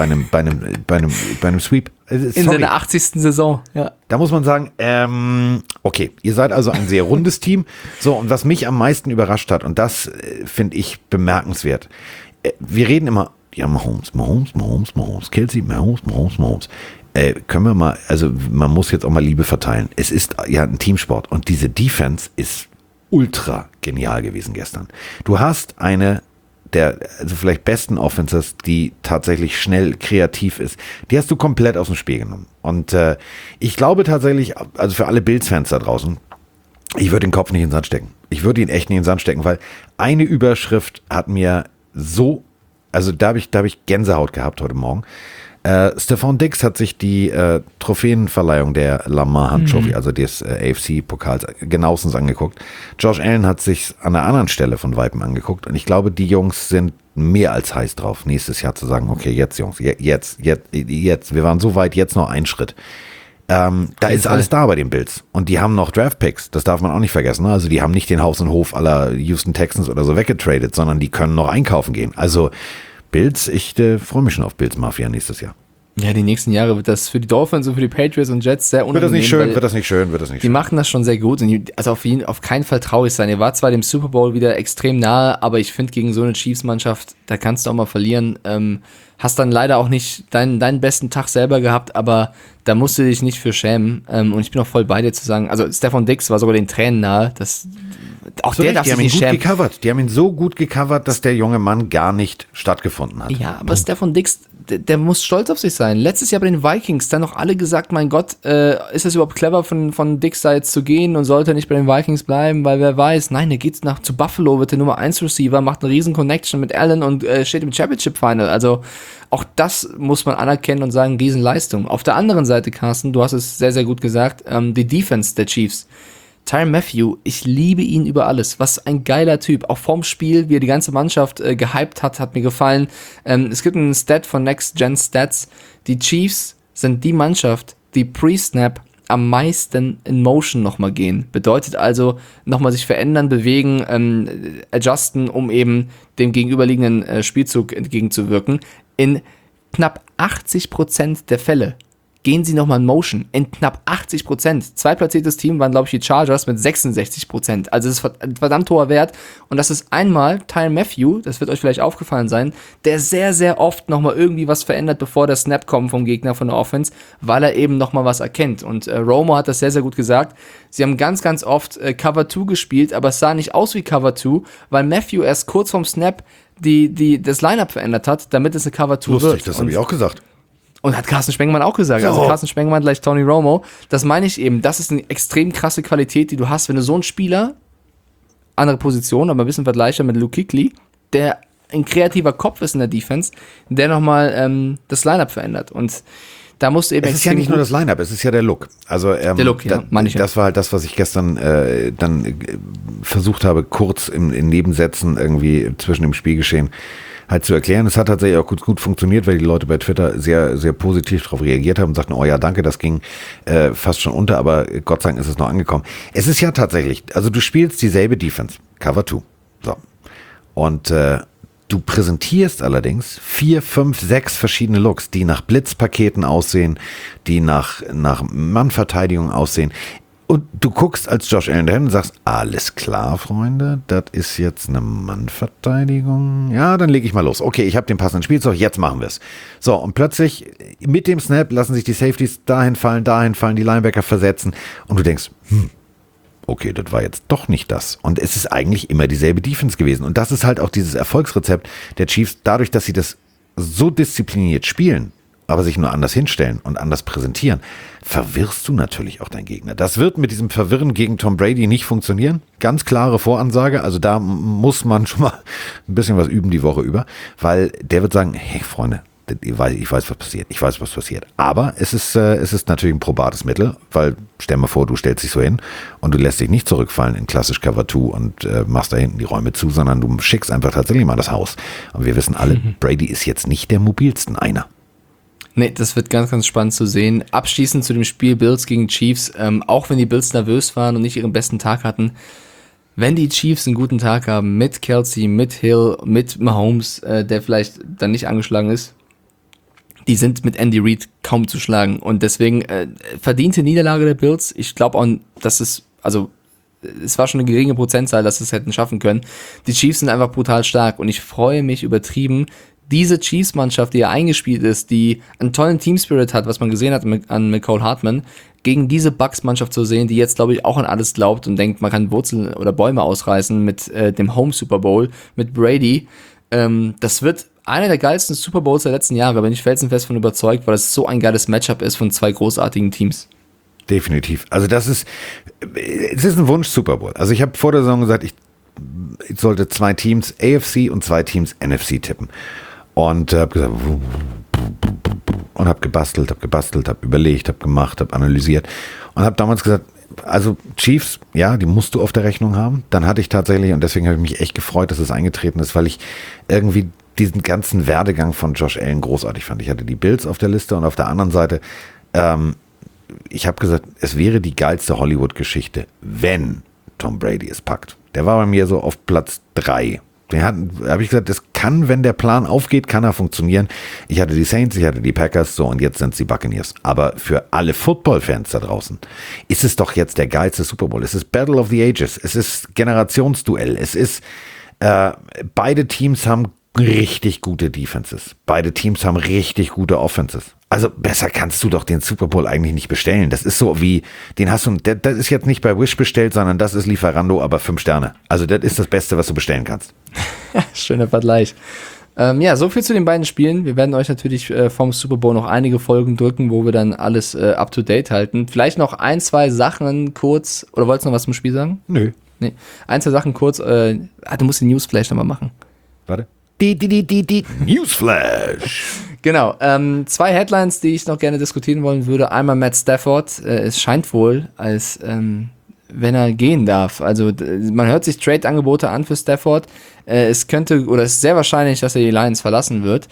einem Sweep.
In seiner 80. Saison, ja.
Da muss man sagen, okay, ihr seid also ein sehr rundes Team. So, und was mich am meisten überrascht hat, und das finde ich bemerkenswert, wir reden immer, ja, Mahomes, Kelce, Mahomes. Können wir mal, also man muss jetzt auch mal Liebe verteilen. Es ist ja ein Teamsport und diese Defense ist ultra genial gewesen gestern. Du hast eine der vielleicht besten Offenses, die tatsächlich schnell kreativ ist. Die hast du komplett aus dem Spiel genommen. Und ich glaube tatsächlich, also für alle Bills-Fans da draußen, ich würde den Kopf nicht in den Sand stecken. Ich würde ihn echt nicht in den Sand stecken, weil eine Überschrift hat mir so, also da hab ich Gänsehaut gehabt heute Morgen. Stephon Diggs hat sich die Trophäenverleihung der Lamar Hunt Trophy, also des AFC-Pokals, genauestens angeguckt. Josh Allen hat sich an einer anderen Stelle von Weitem angeguckt und ich glaube, die Jungs sind mehr als heiß drauf, nächstes Jahr zu sagen, okay, jetzt Jungs, jetzt, wir waren so weit, jetzt noch ein Schritt. Da ist alles da bei den Bills und die haben noch Draft-Picks, das darf man auch nicht vergessen. Also die haben nicht den Haus und Hof aller Houston Texans oder so weggetradet, sondern die können noch einkaufen gehen. Also Bills, ich freue mich schon auf Bills Mafia nächstes Jahr.
Ja, die nächsten Jahre wird das für die Dolphins und für die Patriots und Jets sehr unangenehm.
Wird das nicht schön.
Die machen das schon sehr gut. Und also auf keinen Fall traurig sein. Ihr wart zwar dem Super Bowl wieder extrem nahe, aber ich finde, gegen so eine Chiefs-Mannschaft, da kannst du auch mal verlieren. Hast dann leider auch nicht deinen besten Tag selber gehabt, aber da musst du dich nicht für schämen. Und ich bin auch voll bei dir zu sagen, also Stefon Diggs war sogar den Tränen nahe. Auch der darf sich nicht schämen.
Die haben ihn so gut gecovert, dass der junge Mann gar nicht stattgefunden hat.
Ja, aber Stefon Diggs, der muss stolz auf sich sein. Letztes Jahr bei den Vikings, dann noch alle gesagt, mein Gott, ist es überhaupt clever von Diggs da jetzt zu gehen und sollte er nicht bei den Vikings bleiben, weil wer weiß, nein, der geht zu Buffalo, wird der Nummer 1 Receiver, macht eine riesen Connection mit Allen und steht im Championship Final. Also auch das muss man anerkennen und sagen, Riesenleistung. Auf der anderen Seite, Carsten, du hast es sehr, sehr gut gesagt, die Defense der Chiefs. Tyrann Mathieu, ich liebe ihn über alles. Was ein geiler Typ. Auch vorm Spiel, wie er die ganze Mannschaft gehypt hat mir gefallen. Es gibt einen Stat von Next Gen Stats. Die Chiefs sind die Mannschaft, die pre-Snap am meisten in Motion nochmal gehen. Bedeutet also, nochmal sich verändern, bewegen, adjusten, um eben dem gegenüberliegenden Spielzug entgegenzuwirken. In knapp 80% der Fälle gehen sie nochmal in Motion. In knapp 80%. Zweitplatziertes Team waren, glaube ich, die Chargers mit 66%. Also das ist ein verdammt hoher Wert. Und das ist einmal Tyrann Mathieu, das wird euch vielleicht aufgefallen sein, der sehr, sehr oft nochmal irgendwie was verändert, bevor der Snap kommt vom Gegner von der Offense, weil er eben nochmal was erkennt. Und Romo hat das sehr, sehr gut gesagt. Sie haben ganz, ganz oft Cover 2 gespielt, aber es sah nicht aus wie Cover 2, weil Mathieu erst kurz vorm Snap das Lineup verändert hat, damit es eine Cover 2 wird.
Lustig, das habe ich auch gesagt.
Und hat Carsten Spengemann auch gesagt. Also Carsten Spengemann gleich Tony Romo. Das meine ich eben. Das ist eine extrem krasse Qualität, die du hast, wenn du so einen Spieler, andere Position, aber ein bisschen vergleichbar mit Luke Kuechly, der ein kreativer Kopf ist in der Defense, der nochmal das Lineup verändert. Und da musst du eben
es ist ja nicht nur das Lineup, es ist ja der Look. Also
der Look, ja, meine ich.
Das war halt das, was ich gestern dann versucht habe, kurz in Nebensätzen irgendwie zwischen dem Spielgeschehen halt zu erklären. Es hat tatsächlich auch gut funktioniert, weil die Leute bei Twitter sehr, sehr positiv darauf reagiert haben und sagten, oh ja, danke, das ging fast schon unter, aber Gott sei Dank ist es noch angekommen. Es ist ja tatsächlich, also du spielst dieselbe Defense, Cover 2. So. Und du präsentierst allerdings 4, 5, 6 verschiedene Looks, die nach Blitzpaketen aussehen, die nach Mannverteidigung aussehen. Und du guckst als Josh Allen dahin und sagst, alles klar, Freunde, das ist jetzt eine Mannverteidigung. Ja, dann lege ich mal los. Okay, ich habe den passenden Spielzeug, jetzt machen wir es. So, und plötzlich mit dem Snap lassen sich die Safeties dahin fallen, die Linebacker versetzen. Und du denkst, okay, das war jetzt doch nicht das. Und es ist eigentlich immer dieselbe Defense gewesen. Und das ist halt auch dieses Erfolgsrezept der Chiefs, dadurch, dass sie das so diszipliniert spielen, aber sich nur anders hinstellen und anders präsentieren, verwirrst du natürlich auch deinen Gegner. Das wird mit diesem Verwirren gegen Tom Brady nicht funktionieren. Ganz klare Voransage. Also da muss man schon mal ein bisschen was üben die Woche über, weil der wird sagen, hey Freunde, ich weiß, was passiert. Aber es ist natürlich ein probates Mittel, weil stell mal vor, du stellst dich so hin und du lässt dich nicht zurückfallen in klassisch Cover 2 und machst da hinten die Räume zu, sondern du schickst einfach tatsächlich mal das Haus. Und wir wissen alle, Brady ist jetzt nicht der mobilsten einer.
Nee, das wird ganz, ganz spannend zu sehen. Abschließend zu dem Spiel Bills gegen Chiefs, auch wenn die Bills nervös waren und nicht ihren besten Tag hatten, wenn die Chiefs einen guten Tag haben mit Kelsey, mit Hill, mit Mahomes, der vielleicht dann nicht angeschlagen ist, die sind mit Andy Reid kaum zu schlagen. Und deswegen verdiente Niederlage der Bills. Ich glaube auch, dass es war schon eine geringe Prozentzahl, dass sie es hätten schaffen können. Die Chiefs sind einfach brutal stark und ich freue mich übertrieben, diese Chiefs-Mannschaft, die ja eingespielt ist, die einen tollen Team-Spirit hat, was man gesehen hat an Mecole Hardman, gegen diese Bucks-Mannschaft zu sehen, die jetzt, glaube ich, auch an alles glaubt und denkt, man kann Wurzeln oder Bäume ausreißen mit dem Home-Super Bowl, mit Brady. Das wird einer der geilsten Super Bowls der letzten Jahre, bin ich felsenfest von überzeugt, weil es so ein geiles Matchup ist von zwei großartigen Teams.
Definitiv. Also es ist ein Wunsch-Super Bowl. Also ich habe vor der Saison gesagt, ich sollte 2 Teams AFC und 2 Teams NFC tippen. Und habe gesagt, und habe gebastelt, habe überlegt, habe gemacht, habe analysiert und habe damals gesagt, also Chiefs, ja, die musst du auf der Rechnung haben. Dann hatte ich tatsächlich, und deswegen habe ich mich echt gefreut, dass es eingetreten ist, weil ich irgendwie diesen ganzen Werdegang von Josh Allen großartig fand. Ich hatte die Bills auf der Liste und auf der anderen Seite, ich habe gesagt, es wäre die geilste Hollywood-Geschichte, wenn Tom Brady es packt. Der war bei mir so auf Platz 3 Habe ich gesagt, das kann, wenn der Plan aufgeht, kann er funktionieren. Ich hatte die Saints, ich hatte die Packers, so, und jetzt sind es die Buccaneers. Aber für alle Football-Fans da draußen ist es doch jetzt der geilste Super Bowl. Es ist Battle of the Ages. Es ist Generationsduell. Es ist, beide Teams haben richtig gute Defenses. Beide Teams haben richtig gute Offenses. Also besser kannst du doch den Super Bowl eigentlich nicht bestellen. Das ist so wie, den hast du, das ist jetzt nicht bei Wish bestellt, sondern das ist Lieferando, aber 5 Sterne. Also das ist das Beste, was du bestellen kannst.
Schöner Vergleich. Ja, so viel zu den beiden Spielen. Wir werden euch natürlich vom Super Bowl noch einige Folgen drücken, wo wir dann alles up to date halten. Vielleicht noch 1, 2 Sachen kurz, oder wolltest du noch was zum Spiel sagen?
Nö.
Nee. 1, 2 Sachen kurz, du musst den Newsflash nochmal machen.
Warte. Newsflash.
Genau, 2 Headlines, die ich noch gerne diskutieren wollen würde. Einmal Matt Stafford. Es scheint wohl, als wenn er gehen darf. Also man hört sich Trade-Angebote an für Stafford. Es könnte, oder es ist sehr wahrscheinlich, dass er die Lions verlassen wird.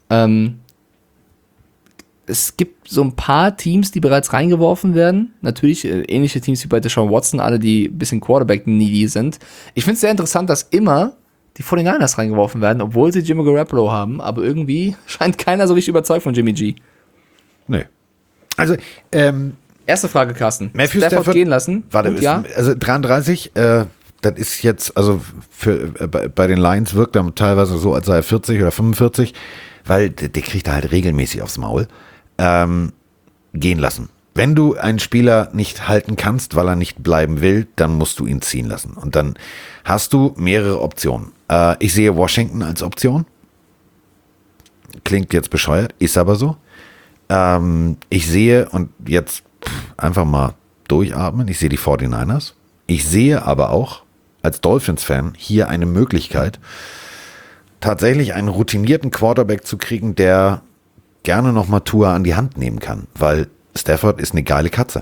Es gibt so ein paar Teams, die bereits reingeworfen werden. Natürlich ähnliche Teams wie bei Deshaun Watson, alle, die ein bisschen Quarterback-needy sind. Ich finde es sehr interessant, dass immer die 49ers reingeworfen werden, obwohl sie Jimmy Garoppolo haben, aber irgendwie scheint keiner so richtig überzeugt von Jimmy G.
Nee. Also,
erste Frage, Carsten.
Matthew
Stafford gehen lassen?
Warte,
und ja?
Also 33, das ist jetzt, also bei den Lions wirkt er teilweise so, als sei er 40 oder 45, weil der kriegt da halt regelmäßig aufs Maul. Gehen lassen. Wenn du einen Spieler nicht halten kannst, weil er nicht bleiben will, dann musst du ihn ziehen lassen. Und dann hast du mehrere Optionen. Ich sehe Washington als Option. Klingt jetzt bescheuert, ist aber so. Ich sehe, und jetzt einfach mal durchatmen, ich sehe die 49ers. Ich sehe aber auch als Dolphins-Fan hier eine Möglichkeit, tatsächlich einen routinierten Quarterback zu kriegen, der gerne nochmal Tua an die Hand nehmen kann, weil Stafford ist eine geile Katze.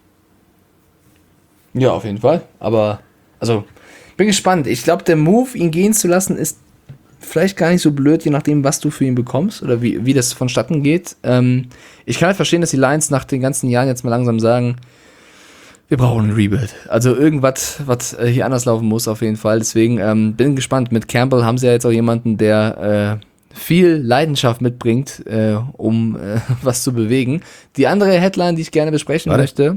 Ja, auf jeden Fall. Aber, also, bin gespannt. Ich glaube, der Move, ihn gehen zu lassen, ist vielleicht gar nicht so blöd, je nachdem, was du für ihn bekommst oder wie das vonstatten geht. Ich kann halt verstehen, dass die Lions nach den ganzen Jahren jetzt mal langsam sagen, wir brauchen ein Rebuild. Also irgendwas, was hier anders laufen muss, auf jeden Fall. Deswegen bin gespannt. Mit Campbell haben sie ja jetzt auch jemanden, der viel Leidenschaft mitbringt, um was zu bewegen. Die andere Headline, die ich gerne besprechen möchte.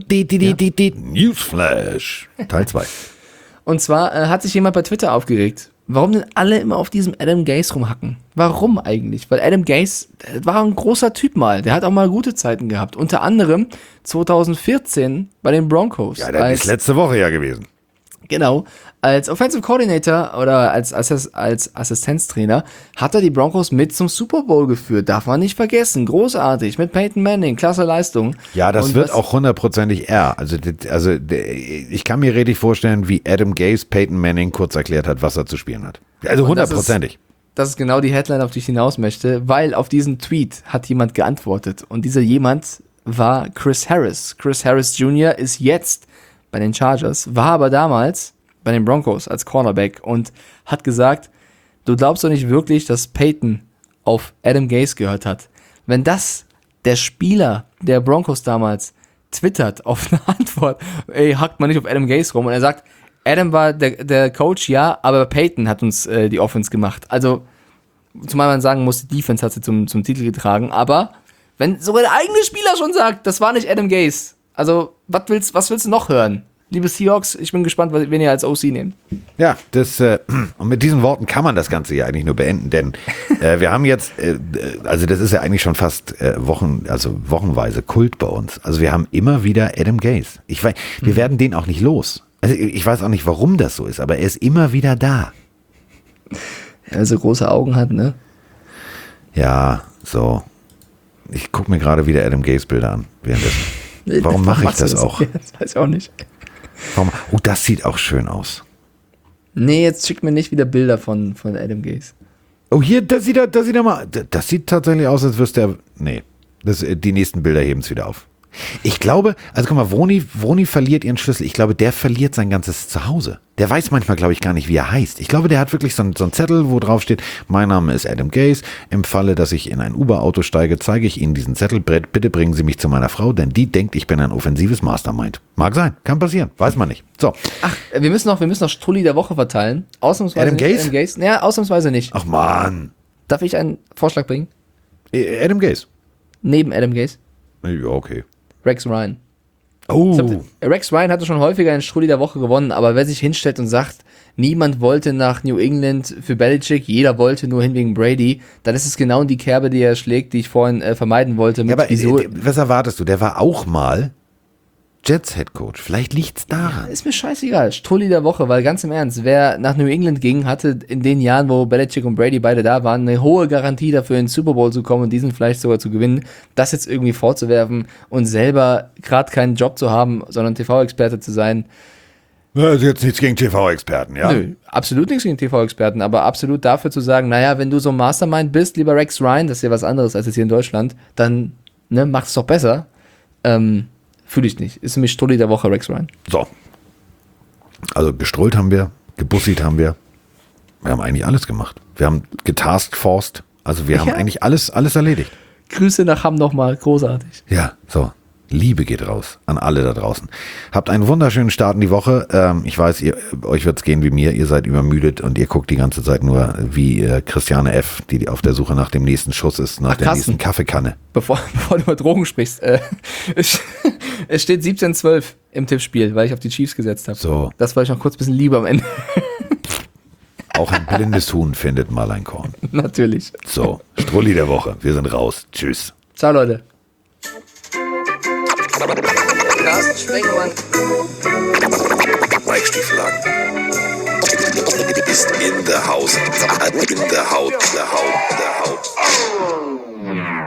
Newsflash. Teil 2.
Und zwar hat sich jemand bei Twitter aufgeregt. Warum denn alle immer auf diesem Adam Gase rumhacken? Warum eigentlich? Weil Adam Gase war ein großer Typ mal. Der hat auch mal gute Zeiten gehabt. Unter anderem 2014 bei den Broncos.
Ja, das ist letzte Woche ja gewesen.
Genau. Als Offensive Coordinator oder als Assistenztrainer hat er die Broncos mit zum Super Bowl geführt. Darf man nicht vergessen. Großartig. Mit Peyton Manning. Klasse Leistung.
Ja, das und wird auch hundertprozentig er. Also ich kann mir richtig vorstellen, wie Adam Gase Peyton Manning kurz erklärt hat, was er zu spielen hat. Also hundertprozentig.
Das ist genau die Headline, auf die ich hinaus möchte, weil auf diesen Tweet hat jemand geantwortet. Und dieser jemand war Chris Harris. Chris Harris Jr. ist jetzt bei den Chargers, war aber damals bei den Broncos als Cornerback und hat gesagt, du glaubst doch nicht wirklich, dass Peyton auf Adam Gase gehört hat. Wenn das der Spieler der Broncos damals twittert auf eine Antwort, ey, hackt man nicht auf Adam Gase rum, und er sagt, Adam war der Coach, ja, aber Peyton hat uns die Offense gemacht. Also, zumal man sagen muss, die Defense hat sie zum Titel getragen, aber wenn sogar der eigene Spieler schon sagt, das war nicht Adam Gase, also, was willst du noch hören? Liebe Seahawks, ich bin gespannt, wen ihr als OC nehmt.
Ja, und mit diesen Worten kann man das Ganze ja eigentlich nur beenden, denn wir haben jetzt, also das ist ja eigentlich schon fast wochenweise Kult bei uns. Also wir haben immer wieder Adam Gase. Wir werden den auch nicht los. Also ich weiß auch nicht, warum das so ist, aber er ist immer wieder da.
Er so große Augen hat, ne?
Ja, so. Ich gucke mir gerade wieder Adam Gase Bilder an währenddessen. Warum mache ich das auch?
Das weiß ich auch nicht.
Oh, das sieht auch schön aus.
Nee, jetzt schickt mir nicht wieder Bilder von Adam Gase.
Oh, hier, das sieht tatsächlich aus, als wüsste er. Nee, die nächsten Bilder heben es wieder auf. Ich glaube, also guck mal, Vroni verliert ihren Schlüssel. Ich glaube, der verliert sein ganzes Zuhause. Der weiß manchmal, glaube ich, gar nicht, wie er heißt. Ich glaube, der hat wirklich so einen Zettel, wo drauf steht, mein Name ist Adam Gase. Im Falle, dass ich in ein Uber-Auto steige, zeige ich Ihnen diesen Zettel. Bitte bringen Sie mich zu meiner Frau, denn die denkt, ich bin ein offensives Mastermind. Mag sein, kann passieren, weiß man nicht. So.
Ach, wir müssen noch Strulli der Woche verteilen. Ausnahmsweise
Adam
nicht.
Gase?
Adam Gase? Naja, ausnahmsweise nicht.
Ach man.
Darf ich einen Vorschlag bringen?
Adam Gase.
Neben Adam Gase?
Ja, okay.
Rex Ryan.
Oh.
Rex Ryan hatte schon häufiger einen Strulli der Woche gewonnen, aber wer sich hinstellt und sagt, niemand wollte nach New England für Belichick, jeder wollte nur hin wegen Brady, dann ist es genau die Kerbe, die er schlägt, die ich vorhin vermeiden wollte.
Ja, aber
wieso?
was erwartest du? Der war auch mal Jets Headcoach. Vielleicht liegt's daran.
Ist mir scheißegal. Strulli der Woche, weil ganz im Ernst, wer nach New England ging, hatte in den Jahren, wo Belichick und Brady beide da waren, eine hohe Garantie dafür, in den Super Bowl zu kommen und diesen vielleicht sogar zu gewinnen. Das jetzt irgendwie vorzuwerfen und selber gerade keinen Job zu haben, sondern TV-Experte zu sein.
Also jetzt nichts gegen TV-Experten, ja?
Nö, absolut nichts gegen TV-Experten, aber absolut dafür zu sagen, naja, wenn du so ein Mastermind bist, lieber Rex Ryan, das ist ja was anderes als jetzt hier in Deutschland, dann mach es doch besser. Fühle ich nicht. Ist nämlich Strulli der Woche, Rex Ryan.
So. Also gestrollt haben wir, gebussit haben wir. Wir haben eigentlich alles gemacht. Wir haben getaskforced. Also wir haben eigentlich alles erledigt.
Grüße nach Hamm nochmal, großartig.
Ja, so. Liebe geht raus an alle da draußen. Habt einen wunderschönen Start in die Woche. Ich weiß, euch wird's gehen wie mir. Ihr seid übermüdet und ihr guckt die ganze Zeit nur wie Christiane F., die auf der Suche nach dem nächsten Schuss ist, nach der nächsten Kaffeekanne.
Bevor du über Drogen sprichst, es steht 17-12 im Tippspiel, weil ich auf die Chiefs gesetzt habe.
So.
Das war ich noch kurz ein bisschen lieber am Ende.
Auch ein blindes Huhn findet mal ein Korn.
Natürlich.
So, Strulli der Woche. Wir sind raus. Tschüss.
Ciao, Leute.
Carsten Spengemann. Mike Stieflagen. Ist in der Haus. In der Haut.